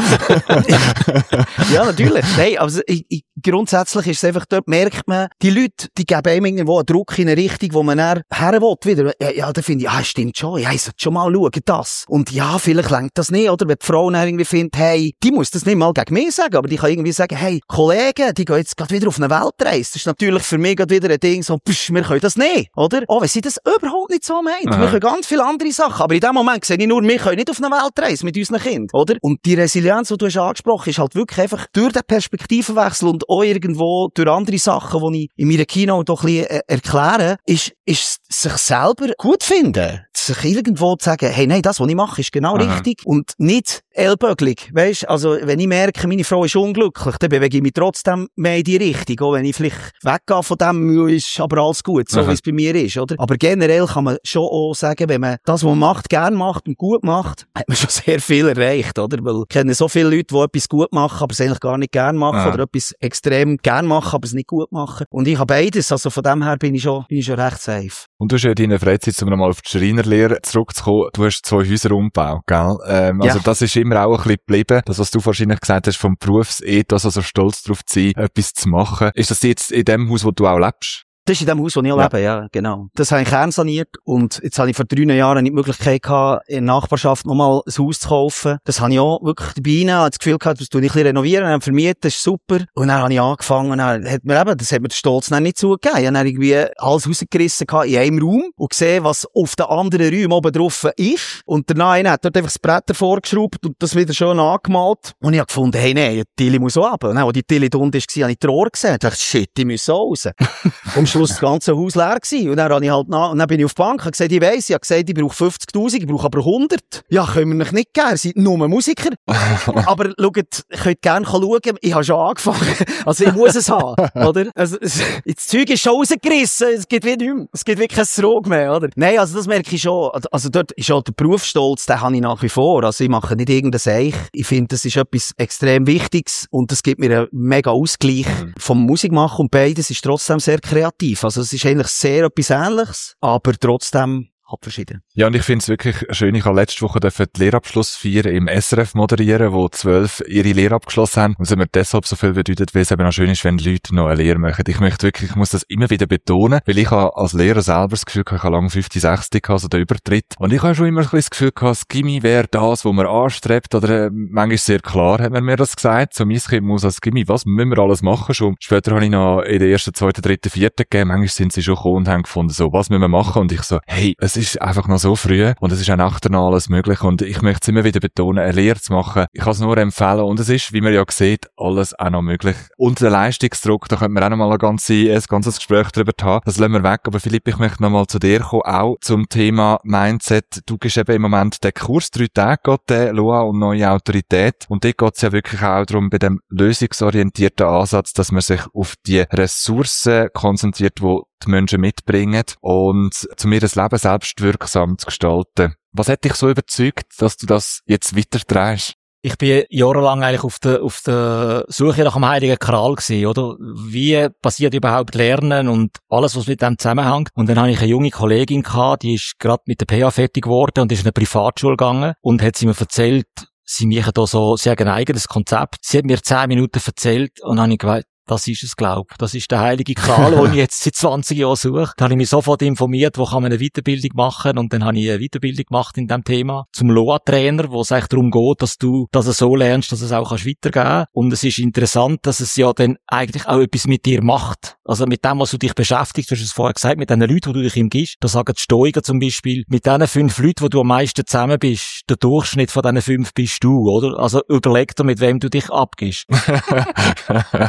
Ja, natürlich. Nein, also, ich, ich, grundsätzlich ist es einfach, dort merkt man, die Leute, die geben einem irgendwo einen Druck in eine Richtung, wo man dann her will, wieder. Ja, ja, da finde ich, ja, stimmt schon. Ja, ich sollte schon mal schauen, das. Und ja, vielleicht lenkt das nicht, oder? Wenn die Frau dann irgendwie findet, hey, die muss das nicht mal gegen mich sagen, aber die kann irgendwie sagen, hey, Kollegen, die gehen jetzt gerade wieder auf eine Weltreise. Das ist natürlich für mich gerade wieder ein Ding, so, psch, wir können das nicht, oder? Oh, wenn sie das überhaupt nicht so meint. Aha. Wir können ganz viele andere Sachen, aber in dem Moment sehe ich nur, wir können nicht auf eine Weltreise mit unseren Kindern, oder? Und die Resilienz, die du hast angesprochen, ist halt wirklich einfach durch den Perspektivenwechsel und auch irgendwo durch andere Sachen, die ich in meiner Kino doch ein bisschen äh, erkläre, ist, ist sich selber gut finden. Sich irgendwo zu sagen, hey, nein, das, was ich mache, ist genau Aha. richtig und nicht ellböglig. Weisst, also, wenn ich merke, meine Frau ist unglücklich, dann bewege ich mich trotzdem mehr in die Richtung. Auch wenn ich vielleicht weggehe von dem, ist aber alles gut, so wie es bei mir ist, oder? Aber generell kann man schon auch sagen, wenn man das, was man macht, gern macht und gut macht, hat man schon sehr viel erreicht, oder? Weil ich kenne so viele Leute, die etwas gut machen, aber es eigentlich gar nicht gern machen, Aha. oder etwas extrem gern machen, aber es nicht gut machen. Und ich habe beides, also von dem her bin ich schon, bin ich schon recht safe. Und du hast ja in deiner Freizeit, um nochmal auf die Schreinerlehre zurückzukommen, du hast zwei Häuser umgebaut, gell? Ähm, also ja. Das ist immer auch ein bisschen geblieben. Das, was du wahrscheinlich gesagt hast, vom Berufsethos, also stolz darauf zu sein, etwas zu machen. Ist das jetzt in dem Haus, wo du auch lebst? Das ist in dem Haus, wo ich ja. lebe, ja, genau. Das habe ich kernsaniert und jetzt habe ich vor drei Jahren nicht die Möglichkeit gehabt, in der Nachbarschaft nochmal ein Haus zu kaufen. Das habe ich auch wirklich dabei genommen, habe das Gefühl gehabt, das tue ich ein bisschen renovieren, dann vermieten, das ist super. Und dann habe ich angefangen, dann hat mir eben, das hat mir der Stolz dann nicht zugegeben. Ich habe dann irgendwie alles rausgerissen in einem Raum und gesehen, was auf den anderen Räumen oben drauf ist. Und danach hat dort einfach das Brett davor geschraubt und das wieder schön angemalt. Und ich habe gefunden, hey, nein, die Tilly muss auch runter. Und dann, als die Tilly da unten war, habe ich die Rohr gesehen. Ich dachte, shit, die müssen auch raus. Am Schluss das ganze Haus leer gewesen. Und dann habe ich halt nach, und dann bin ich auf die Bank, habe gesagt, ich weiss, ich habe gesagt, ich brauche fünfzigtausend, ich brauche aber hundert. Ja, können wir euch nicht geben, ihr seid nur Musiker. Aber schaut, ihr könnt gerne schauen, ich habe schon angefangen. Also ich muss es haben, oder? Also, es, das Zeug ist schon rausgerissen, es gibt wie nichts mehr. Es gibt wirklich kein Trog mehr, oder? Nein, also das merke ich schon. Also dort ist auch der Berufsstolz, den habe ich nach wie vor. Also ich mache nicht irgendein Seich. Ich finde, das ist etwas extrem Wichtiges und das gibt mir einen mega Ausgleich vom Musikmachen und beides ist trotzdem sehr kreativ. Also es ist eigentlich sehr etwas Ähnliches, aber trotzdem halt verschieden. Ja, und ich finde es wirklich schön, ich habe letzte Woche die Lehrabschlussfeier im S R F moderieren, wo zwölf ihre Lehre abgeschlossen haben. Und es hat mir deshalb so viel bedeutet, weil es eben auch schön ist, wenn Leute noch eine Lehre machen. Ich möchte wirklich, ich muss das immer wieder betonen, weil ich habe als Lehrer selber das Gefühl gehabt, ich habe lange fünfzig, sechzig gehabt, also den Übertritt. Und ich habe schon immer ein bisschen das Gefühl gehabt, das Gimmi wäre das, was man anstrebt, oder äh, manchmal sehr klar hat man mir das gesagt. So, mein Kind muss als Gimmi, was müssen wir alles machen schon? Später habe ich noch in der ersten, zweiten, dritten, vierten gegeben. Manchmal sind sie schon gekommen und haben gefunden, so, was müssen wir machen? Und ich so, hey, es ist einfach noch so früh und es ist auch nachher noch alles möglich und ich möchte es immer wieder betonen, eine Lehre zu machen. Ich kann es nur empfehlen und es ist, wie man ja sieht, alles auch noch möglich. Und der Leistungsdruck, da könnte man auch noch mal ein ganzes, ein ganzes Gespräch drüber haben. Das lassen wir weg. Aber Philipp, ich möchte noch mal zu dir kommen, auch zum Thema Mindset. Du gibst eben im Moment den Kurs, drei Tage geht der, L O A und neue Autorität. Und dort geht es ja wirklich auch darum, bei dem lösungsorientierten Ansatz, dass man sich auf die Ressourcen konzentriert, die die Menschen mitbringen und um ihr Leben selbst wirksam zu gestalten. Was hat dich so überzeugt, dass du das jetzt weiterträgst? Ich bin jahrelang eigentlich auf der, auf der Suche nach dem Heiligen Gral gewesen, oder? Wie passiert überhaupt Lernen und alles, was mit dem zusammenhängt? Und dann habe ich eine junge Kollegin gehabt, die ist gerade mit der P H fertig geworden und ist in eine Privatschule gegangen und hat sie mir erzählt, sie machen da so, sie haben ein eigenes Konzept. Sie hat mir zehn Minuten erzählt und dann habe ich gedacht, das ist es, glaub. Das ist der heilige Gral, den ich jetzt seit zwanzig Jahren suche. Da habe ich mich sofort informiert, wo kann man eine Weiterbildung machen. Und dann habe ich eine Weiterbildung gemacht in diesem Thema. Zum L O A-Trainer, wo es eigentlich darum geht, dass du das so lernst, dass es auch weitergeben kannst. Und es ist interessant, dass es ja dann eigentlich auch etwas mit dir macht. Also mit dem, was du dich beschäftigst, du hast es vorher gesagt, mit den Leuten, die du dich umgibst. Da sagen die Stoiker zum Beispiel, mit diesen fünf Leuten, wo du am meisten zusammen bist, der Durchschnitt von diesen fünf bist du, oder? Also überleg dir, mit wem du dich abgibst. Und äh,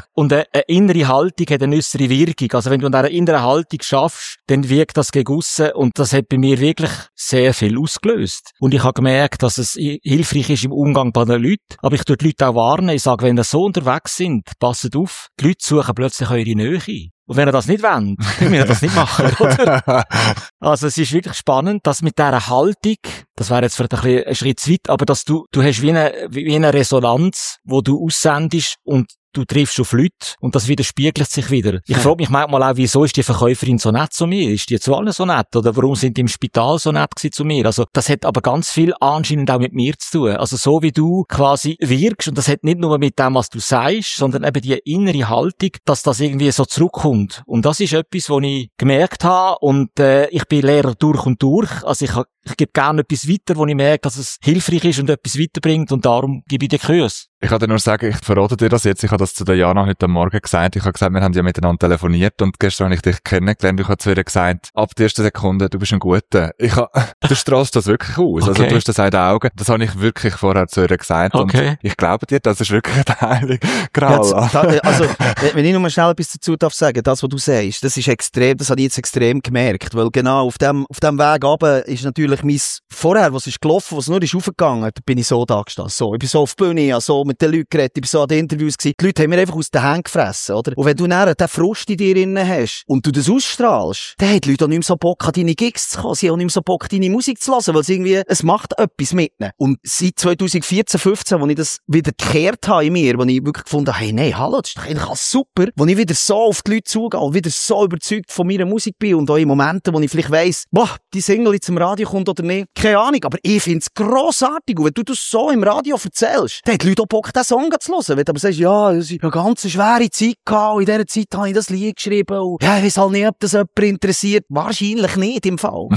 eine innere Haltung hat eine äußere Wirkung. Also wenn du an dieser inneren Haltung schaffst, dann wirkt das gegen aussen und das hat bei mir wirklich sehr viel ausgelöst. Und ich habe gemerkt, dass es hilfreich ist im Umgang bei den Leuten, aber ich tue die Leute auch warnen. Ich sage, wenn ihr so unterwegs sind, passt auf, die Leute suchen plötzlich eure Nähe. Und wenn ihr das nicht wollt, dann müsst ihr das nicht machen, oder? Also es ist wirklich spannend, dass mit dieser Haltung, das wäre jetzt vielleicht ein, bisschen ein Schritt zu weit, aber dass du, du hast wie eine, wie eine Resonanz, wo du aussendest und du triffst auf Leute und das widerspiegelt sich wieder. Ich frage mich manchmal auch, wieso ist die Verkäuferin so nett zu mir? Ist die zu allen so nett? Oder warum sind die im Spital so nett gewesen zu mir? Also das hat aber ganz viel anscheinend auch mit mir zu tun. Also so wie du quasi wirkst, und das hat nicht nur mit dem, was du sagst, sondern eben die innere Haltung, dass das irgendwie so zurückkommt. Und das ist etwas, was ich gemerkt habe und äh, ich bin Lehrer durch und durch. Also ich, ich gebe gerne etwas weiter, wo ich merke, dass es hilfreich ist und etwas weiterbringt und darum gebe ich dir Kurs. Ich kann dir nur sagen, ich verrate dir das jetzt. Ich habe das zu der Jana heute Morgen gesagt. Ich habe gesagt, wir haben ja miteinander telefoniert und gestern habe ich dich kennengelernt. Ich habe zu ihr gesagt, ab der ersten Sekunde, du bist ein Guter. Ich habe, du strahlst das wirklich aus. Okay. Also du hast das in den Augen. Das habe ich wirklich vorher zu ihr gesagt. Okay. Und ich glaube dir, das ist wirklich der heilige Gral. Ja, da, also, wenn ich nur mal schnell etwas dazu darf sagen, das, was du sagst, das ist extrem, das habe ich jetzt extrem gemerkt. Weil genau auf dem, auf dem Weg runter ist natürlich mein, vorher, was ist gelaufen, was nur ist aufgegangen, da bin ich so da gestanden. So, ich bin so auf die Bühne, ich habe so mit den Leuten geredet, ich bin so an den Interviews gewesen. Die Leute haben mir einfach aus den Händen gefressen, oder? Und wenn du dann den Frust in dir drin hast und du das ausstrahlst, dann haben die Leute auch nicht mehr so Bock, an deine Gigs zu kommen. Sie haben auch nicht mehr so Bock, deine Musik zu hören, weil es irgendwie, es macht etwas mit ihnen. Und seit zwanzig vierzehn, fünfzehn, wo ich das wieder gekehrt habe in mir, wo ich wirklich gefunden habe, hey, nein, hallo, das ist doch eigentlich alles super, wo ich wieder so auf die Leute zugehe und wieder so überzeugt von meiner Musik bin und auch in Momenten, wo ich vielleicht weiss, boah, die Single jetzt im Radio kommt oder nicht, keine Ahnung, aber ich finde es grossartig. Und wenn du das so im Radio erzählst, dann haben die Leute auch Bock, diesen Song zu hören. Wenn du aber sagst, ja, es war eine ganz schwere Zeit gehabt, und in dieser Zeit habe ich das Lied geschrieben, und ja, ich weiss halt nicht, ob das jemand interessiert. Wahrscheinlich nicht im Fall.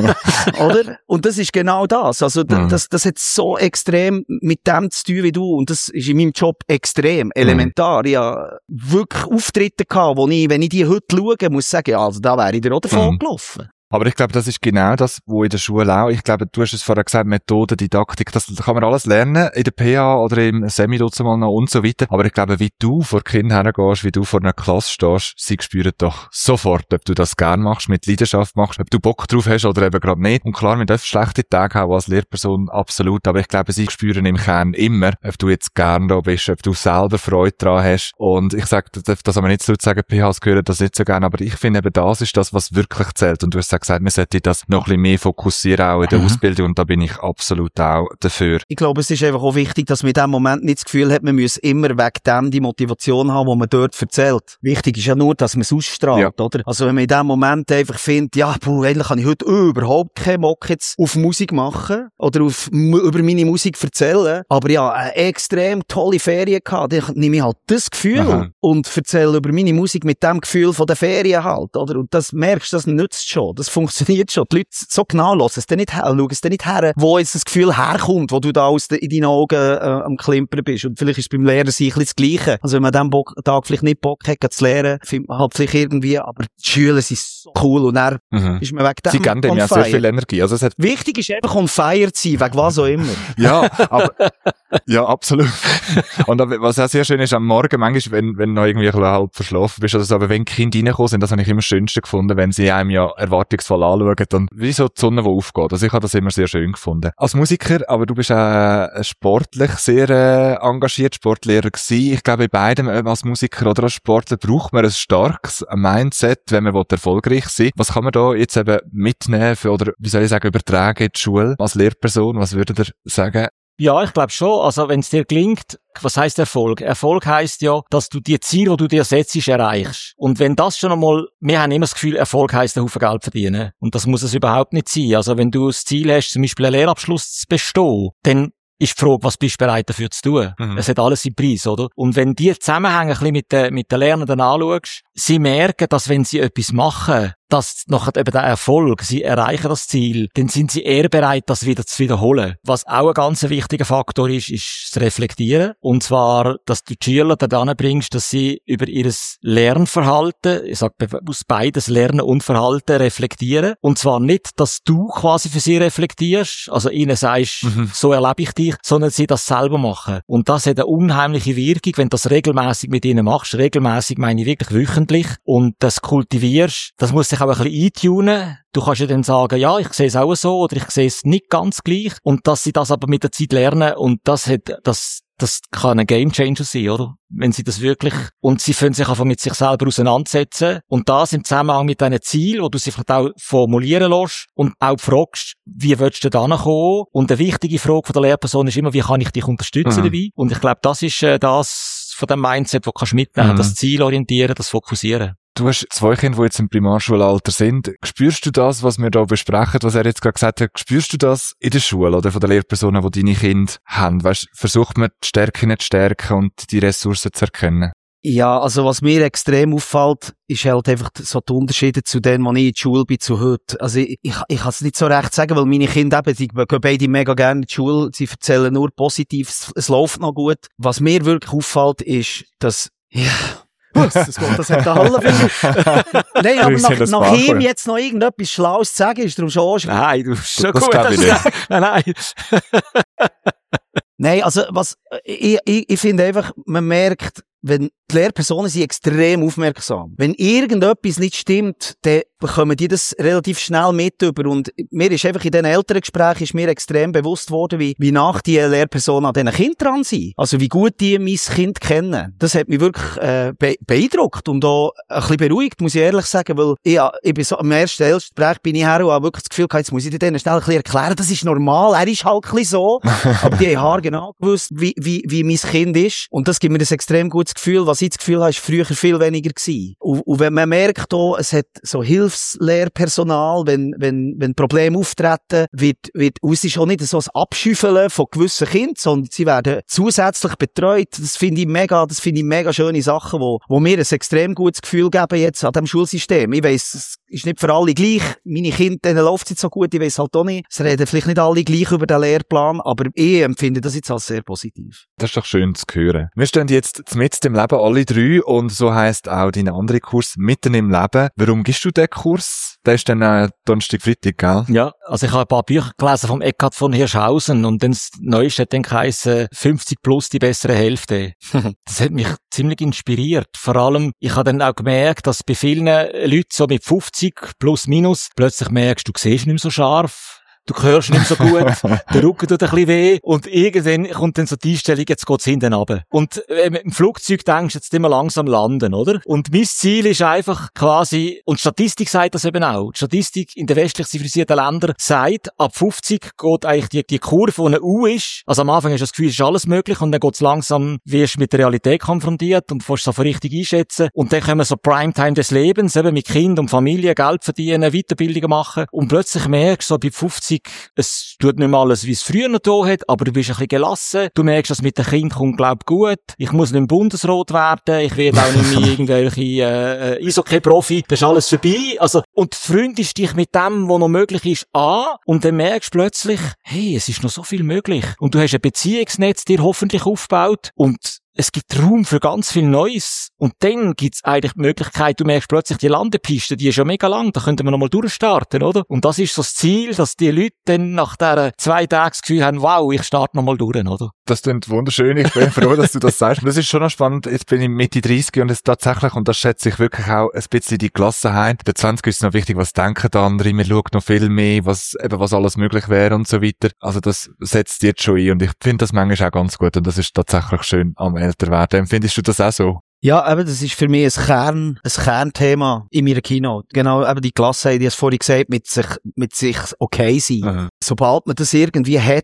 Oder? Und das ist genau das. Also, mhm. das, das hat so extrem mit dem zu tun wie du. Und das ist in meinem Job extrem elementar. Mhm. Ich habe wirklich Auftritte gehabt, wo ich, wenn ich die heute schaue, muss sagen, also da wäre ich dir auch davon mhm. gelaufen. Aber ich glaube, das ist genau das, wo in der Schule auch, ich glaube, du hast es vorher gesagt, Methode, Didaktik, das kann man alles lernen, in der P A oder im Semi mal noch und so weiter. Aber ich glaube, wie du vor Kindern hergehst, wie du vor einer Klasse stehst, sie spüren doch sofort, ob du das gern machst, mit Leidenschaft machst, ob du Bock drauf hast oder eben gerade nicht. Und klar, wir dürfen schlechte Tage haben als Lehrperson, absolut. Aber ich glaube, sie spüren im Kern immer, ob du jetzt gern da bist, ob du selber Freude dran hast. Und ich sage, das darf man nicht so sagen, P Hs gehören das nicht so gern, aber ich finde eben, das ist das, was wirklich zählt. Und du hast gesagt, man sollte das noch ein bisschen mehr fokussieren, auch in der mhm. Ausbildung, und da bin ich absolut auch dafür. Ich glaube, es ist einfach auch wichtig, dass man in dem Moment nicht das Gefühl hat, man muss immer wegen dem die Motivation haben, die man dort erzählt. Wichtig ist ja nur, dass man es ausstrahlt, ja. oder? Also wenn man in dem Moment einfach findet, ja, puh, eigentlich habe ich heute überhaupt keinen Bock jetzt auf Musik machen oder auf, über meine Musik erzählen, aber ja, eine extrem tolle Ferien gehabt, dann nehme ich halt das Gefühl Aha. und erzähle über meine Musik mit dem Gefühl von der Ferien halt, oder? Und das merkst du, das nützt schon, das funktioniert schon. Die Leute so genau hören es dann nicht her, schauen es dann nicht her, wo jetzt das Gefühl herkommt, wo du da aus de, in deinen Augen äh, am Klimpern bist. Und vielleicht ist es beim Lehren sich ein bisschen das Gleiche. Also wenn man an diesem Tag vielleicht nicht Bock hat, zu lernen, findet man halt vielleicht irgendwie, aber die Schüler sind so cool und dann mhm. ist man wegen dem Sie geben dem ja sehr viel Energie. Also es hat Wichtig ist einfach on fire zu sein, wegen was auch immer. Ja, aber ja, absolut. Und was auch sehr schön ist, am Morgen, manchmal, wenn, wenn du noch irgendwie halb verschlafen bist oder so, aber wenn die Kinder reinkommen sind, das habe ich immer das Schönste gefunden, wenn sie einem ja erwartungsvoll anschauen, dann wie so die Sonne, die aufgeht. Also ich habe das immer sehr schön gefunden. Als Musiker, aber du bist auch äh, sportlich sehr äh, engagiert, Sportlehrer gewesen. Ich glaube, bei beidem, äh, als Musiker oder als Sportler, braucht man ein starkes Mindset, wenn man erfolgreich sein will. Was kann man da jetzt eben mitnehmen für, oder wie soll ich sagen, übertragen in die Schule als Lehrperson? Was würdet ihr sagen? Ja, ich glaube schon. Also wenn es dir gelingt, was heisst Erfolg? Erfolg heisst ja, dass du die Ziele, die du dir setzt, erreichst. Und wenn das schon einmal, wir haben immer das Gefühl, Erfolg heisst einen Haufen Geld verdienen. Und das muss es überhaupt nicht sein. Also wenn du das Ziel hast, zum Beispiel einen Lehrabschluss zu bestehen, dann ist die Frage, was bist du bereit dafür zu tun? Mhm. Es hat alles seinen Preis, oder? Und wenn die Zusammenhänge ein bisschen mit den, mit den Lernenden anschaust, sie merken, dass wenn sie etwas machen, dass nachher eben der Erfolg, sie erreichen das Ziel, dann sind sie eher bereit, das wieder zu wiederholen. Was auch ein ganz wichtiger Faktor ist, ist das Reflektieren. Und zwar, dass du die Schüler daran bringst, dass sie über ihr Lernverhalten, ich sage bewusst beides, Lernen und Verhalten, reflektieren. Und zwar nicht, dass du quasi für sie reflektierst, also ihnen sagst, mhm. so erlebe ich dich, sondern sie das selber machen. Und das hat eine unheimliche Wirkung, wenn du das regelmäßig mit ihnen machst. Regelmäßig meine ich wirklich wöchentlich. Und das kultivierst, das muss sich auch ein bisschen eintunen. Du kannst ja dann sagen, ja, ich sehe es auch so oder ich sehe es nicht ganz gleich. Und dass sie das aber mit der Zeit lernen und das hat, das, das kann ein Gamechanger sein, oder? Wenn sie das wirklich, und sie können sich einfach mit sich selber auseinandersetzen und das im Zusammenhang mit deinen Zielen, wo du sie vielleicht auch formulieren lässt und auch fragst, wie willst du da kommen? Und eine wichtige Frage von der Lehrperson ist immer, wie kann ich dich unterstützen mhm. dabei? Und ich glaube, das ist äh, das von dem Mindset, das kannst du mitnehmen, mhm. das Ziel orientieren, das Fokussieren. Du hast zwei Kinder, die jetzt im Primarschulalter sind. Spürst du das, was wir da besprechen, was er jetzt gerade gesagt hat, spürst du das in der Schule oder von den Lehrpersonen, die deine Kinder haben? Weißt, versucht man die Stärken nicht zu stärken und die Ressourcen zu erkennen? Ja, also was mir extrem auffällt, ist halt einfach so die Unterschiede zu denen, als ich in der Schule bin, zu heute. Also ich, ich, ich kann es nicht so recht sagen, weil meine Kinder eben, die gehen beide mega gerne in die Schule, sie erzählen nur positiv, es, es läuft noch gut. Was mir wirklich auffällt, ist, dass, ja, Was? Das, geht, das hat der Halle Nein, aber nach, nach ihm jetzt noch irgendetwas Schlaues zu sagen, ist darum schon schon. Nein, du bist schon das gut. Das nein, nein. Nein, also was, ich, ich, ich finde einfach, man merkt, wenn die Lehrpersonen sind extrem aufmerksam. Wenn irgendetwas nicht stimmt, dann bekommen die das relativ schnell mit über. Und mir ist einfach in diesen älteren Gesprächen ist mir extrem bewusst worden, wie, wie nach die Lehrpersonen an diesen Kindern dran sind. Also wie gut die mein Kind kennen. Das hat mich wirklich äh, be- beeindruckt und auch ein bisschen beruhigt, muss ich ehrlich sagen, weil ich, ich bin so, am ersten Gespräch bin ich her und habe wirklich das Gefühl gehabt, jetzt muss ich denen schnell ein bisschen erklären, das ist normal, er ist halt ein bisschen so. Aber die haben genau gewusst, wie, wie, wie mein Kind ist. Und das gibt mir ein extrem gutes Gefühl. Was ich das Gefühl habe, ist früher viel weniger gewesen. Und, und wenn man merkt auch, es hat so Hilfslehrpersonal, wenn, wenn, wenn Probleme auftreten, wird, wird, und es ist auch nicht so ein Abschüffeln von gewissen Kindern, sondern sie werden zusätzlich betreut. Das finde ich mega, das finde ich mega schöne Sachen, wo, wo mir ein extrem gutes Gefühl geben jetzt an diesem Schulsystem. Ich weiss, es ist nicht für alle gleich. Meine Kinder, denen läuft es jetzt so gut, ich weiss halt auch nicht. Es reden vielleicht nicht alle gleich über den Lehrplan, aber ich empfinde das jetzt als sehr positiv. Das ist doch schön zu hören. Wir stehen jetzt mitten im Leben alle drei und so heisst auch dein anderer Kurs «Mitten im Leben». Warum gibst du den Kurs? Der ist dann äh, Donnerstag, Freitag, gell? Ja, also ich habe ein paar Bücher gelesen vom Eckhard von Hirschhausen und dann das Neueste hat dann geheißen fünfzig plus die bessere Hälfte. Das hat mich ziemlich inspiriert. Vor allem, ich habe dann auch gemerkt, dass bei vielen Leuten so mit fünfzig plus minus plötzlich merkst, du siehst nicht mehr so scharf. Du hörst nicht so gut, der Rücken tut ein bisschen weh und irgendwann kommt dann so die Einstellung, jetzt geht's hinten runter. Und äh, mit dem Flugzeug denkst du jetzt immer langsam landen, oder? Und mein Ziel ist einfach quasi, und die Statistik sagt das eben auch, die Statistik in den westlich zivilisierten Ländern sagt, ab fünfzig geht eigentlich die, die Kurve, die eine U ist, also am Anfang hast du das Gefühl, es ist alles möglich und dann geht's langsam, wirst du mit der Realität konfrontiert und fährst es so richtig einschätzen und dann kommen so Primetime des Lebens, eben mit Kind und Familie, Geld verdienen, Weiterbildungen machen und plötzlich merkst du so bei fünfzig, es tut nicht mehr alles, wie es früher noch da hat, aber du bist ein bisschen gelassen. Du merkst, dass mit dem Kind kommt, glaub gut. Ich muss nicht im Bundesrat werden. Ich werde auch nicht mehr irgendwelche äh, Eishockey-Profi. Das ist alles vorbei. Also, und freundest dich mit dem, was noch möglich ist, an. Und dann merkst du plötzlich, hey, es ist noch so viel möglich. Und du hast ein Beziehungsnetz dir hoffentlich aufgebaut. Und es gibt Raum für ganz viel Neues. Und dann gibt's eigentlich die Möglichkeit, du merkst plötzlich, die Landepiste, die ist ja mega lang, da könnten wir nochmal durchstarten, oder? Und das ist so das Ziel, dass die Leute dann nach dieser zwei Tagen das Gefühl haben, wow, ich starte nochmal durch, oder? Das klingt wunderschön, ich bin froh, dass du das sagst. Das ist schon noch spannend, jetzt bin ich Mitte dreißig und jetzt tatsächlich, und das schätze ich wirklich auch ein bisschen die Gelassenheit. Bei zwanzig ist es noch wichtig, was denken die anderen, man schaut noch viel mehr, was, eben was alles möglich wäre und so weiter. Also das setzt jetzt schon ein und ich finde das manchmal auch ganz gut und das ist tatsächlich schön am Älterwerden. Empfindest du das auch so? Ja, eben, das ist für mich ein Kern, ein Kernthema in meiner Keynote. Genau, eben die Klasse, die es vorhin gesagt, mit sich, mit sich okay sein. Mhm. Sobald man das irgendwie hat,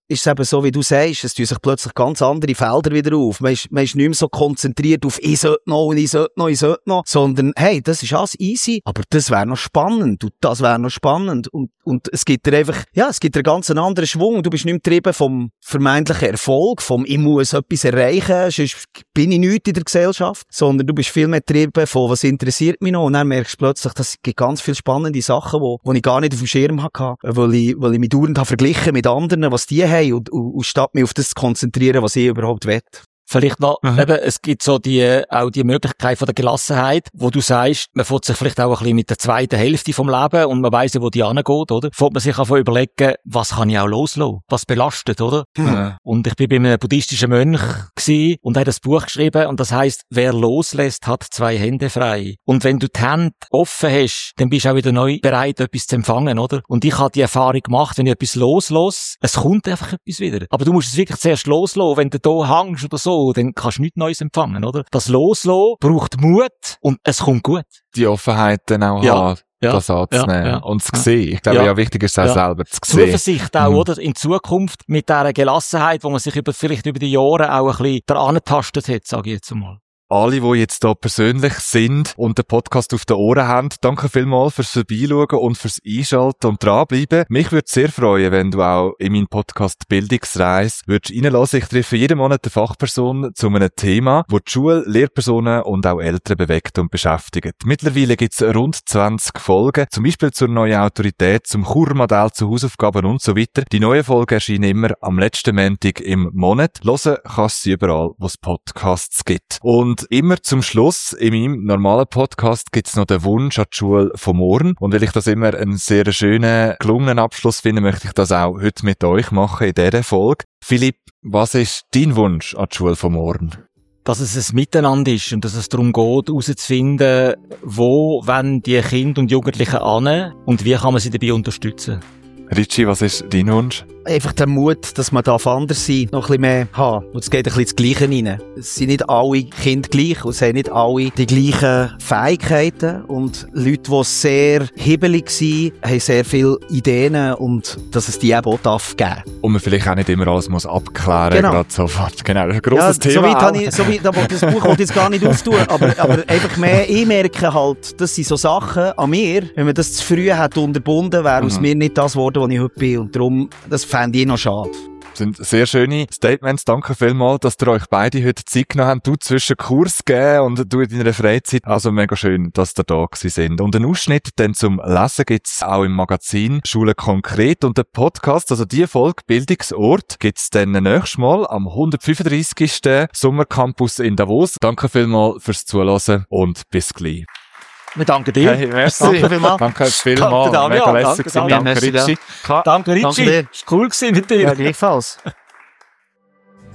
ist es eben so, wie du sagst, es tun sich plötzlich ganz andere Felder wieder auf. Man ist, man ist nicht mehr so konzentriert auf «ich sollte noch und ich sollte noch, ich sollte noch», sondern «hey, das ist alles easy, aber das wäre noch spannend und das wäre noch spannend». Und, und es gibt dir einfach, ja, es gibt dir ganz einen anderen Schwung. Du bist nicht mehr getrieben vom vermeintlichen Erfolg, vom «ich muss etwas erreichen, sonst bin ich nichts in der Gesellschaft», sondern du bist viel mehr getrieben von «was interessiert mich noch». Und dann merkst du plötzlich, dass es gibt ganz viele spannende Sachen, wo, wo ich gar nicht auf dem Schirm hatte, weil ich, weil ich mich dauernd habe verglichen mit anderen, was die haben, und, und, und statt mich auf das zu konzentrieren, was ich überhaupt will. Vielleicht noch, mhm. eben, es gibt so die, auch die Möglichkeit von der Gelassenheit, wo du sagst, man fährt sich vielleicht auch ein bisschen mit der zweiten Hälfte vom Leben und man weiss ja, wo die angeht, oder? Fährt man sich einfach überlegen, was kann ich auch loslassen? Was belastet, oder? Mhm. Und ich bin bei einem buddhistischen Mönch gewesen und er hat ein Buch geschrieben und das heisst, wer loslässt, hat zwei Hände frei. Und wenn du die Hände offen hast, dann bist du auch wieder neu bereit, etwas zu empfangen, oder? Und ich habe die Erfahrung gemacht, wenn ich etwas loslasse, es kommt einfach etwas wieder. Aber du musst es wirklich zuerst loslassen, wenn du da hängst oder so, dann kannst du nichts Neues empfangen, oder? Das Loslassen braucht Mut und es kommt gut. Die Offenheit dann auch ja. haben, Ja. das anzunehmen Ja. Ja. und zu sehen. Ich glaube, ja, ja wichtig ist es auch ja. selber zu sehen. Zuversicht auch, mhm. oder? In Zukunft mit dieser Gelassenheit, wo man sich über, vielleicht über die Jahre auch ein bisschen daran angetastet hat, sage ich jetzt einmal. Alle, die jetzt hier persönlich sind und den Podcast auf den Ohren haben, danke vielmals fürs Vorbeischauen und fürs Einschalten und dranbleiben. Mich würde sehr freuen, wenn du auch in meinen Podcast Bildungsreise würdest reinlassen. Ich treffe jeden Monat eine Fachperson zu einem Thema, das die Schule, Lehrpersonen und auch Eltern bewegt und beschäftigt. Mittlerweile gibt es rund zwanzig Folgen, zum Beispiel zur neuen Autorität, zum Kurmodell, zu Hausaufgaben und so weiter. Die neuen Folgen erscheinen immer am letzten Montag im Monat. Hören kannst du sie überall, wo es Podcasts gibt. Und Und immer zum Schluss in meinem normalen Podcast gibt's noch den Wunsch an die Schule von morgen. Und weil ich das immer einen sehr schönen, gelungenen Abschluss finde, möchte ich das auch heute mit euch machen in dieser Folge. Philipp, was ist dein Wunsch an die Schule von morgen? Dass es ein Miteinander ist und dass es darum geht, herauszufinden, wo wollen die Kinder und Jugendlichen an und wie kann man sie dabei unterstützen. Richie, was ist dein Wunsch? Einfach der Mut, dass man anders sein darf, noch ein bisschen mehr haben. Und es geht ein bisschen ins Gleiche rein. Es sind nicht alle Kinder gleich und es haben nicht alle die gleichen Fähigkeiten. Und Leute, die sehr hibbelig sind, haben sehr viele Ideen und dass es die eben auch darf geben. Und man vielleicht auch nicht immer alles muss abklären genau. gerade sofort. Genau, ein grosses ja, Thema. So weit ich, so weit, das Buch wollte ich jetzt gar nicht auftun, aber, aber einfach mehr einmerken halt, das sind so Sachen an mir, wenn man das zu früh hat unterbunden, wäre mhm. aus mir nicht das geworden, was ich heute bin. Und darum, das fände ich noch schade. Das sind sehr schöne Statements. Danke vielmals, dass ihr euch beide heute Zeit genommen habt. Du zwischen Kurs geben und du in deiner Freizeit. Also mega schön, dass ihr da gewesen sind. Und einen Ausschnitt dann zum Lesen gibt's auch im Magazin Schule konkret. Und der Podcast, also die Folge Bildungsort, gibt's dann nächstes Mal am hundertfünfunddreißigsten Sommercampus in Davos. Danke vielmals fürs Zuhören und bis gleich. Wir danken dir. Hey, merci. Danke vielmals. Danke vielmals. Danke, Mega Damian. lässig. Danke, Danke, Danke, Richie. Danke, Richie. Danke dir. Es war cool mit dir. Ja, gleichfalls.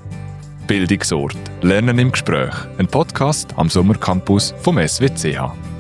Bildungsort. Lernen im Gespräch. Ein Podcast am Sommercampus vom S W C H.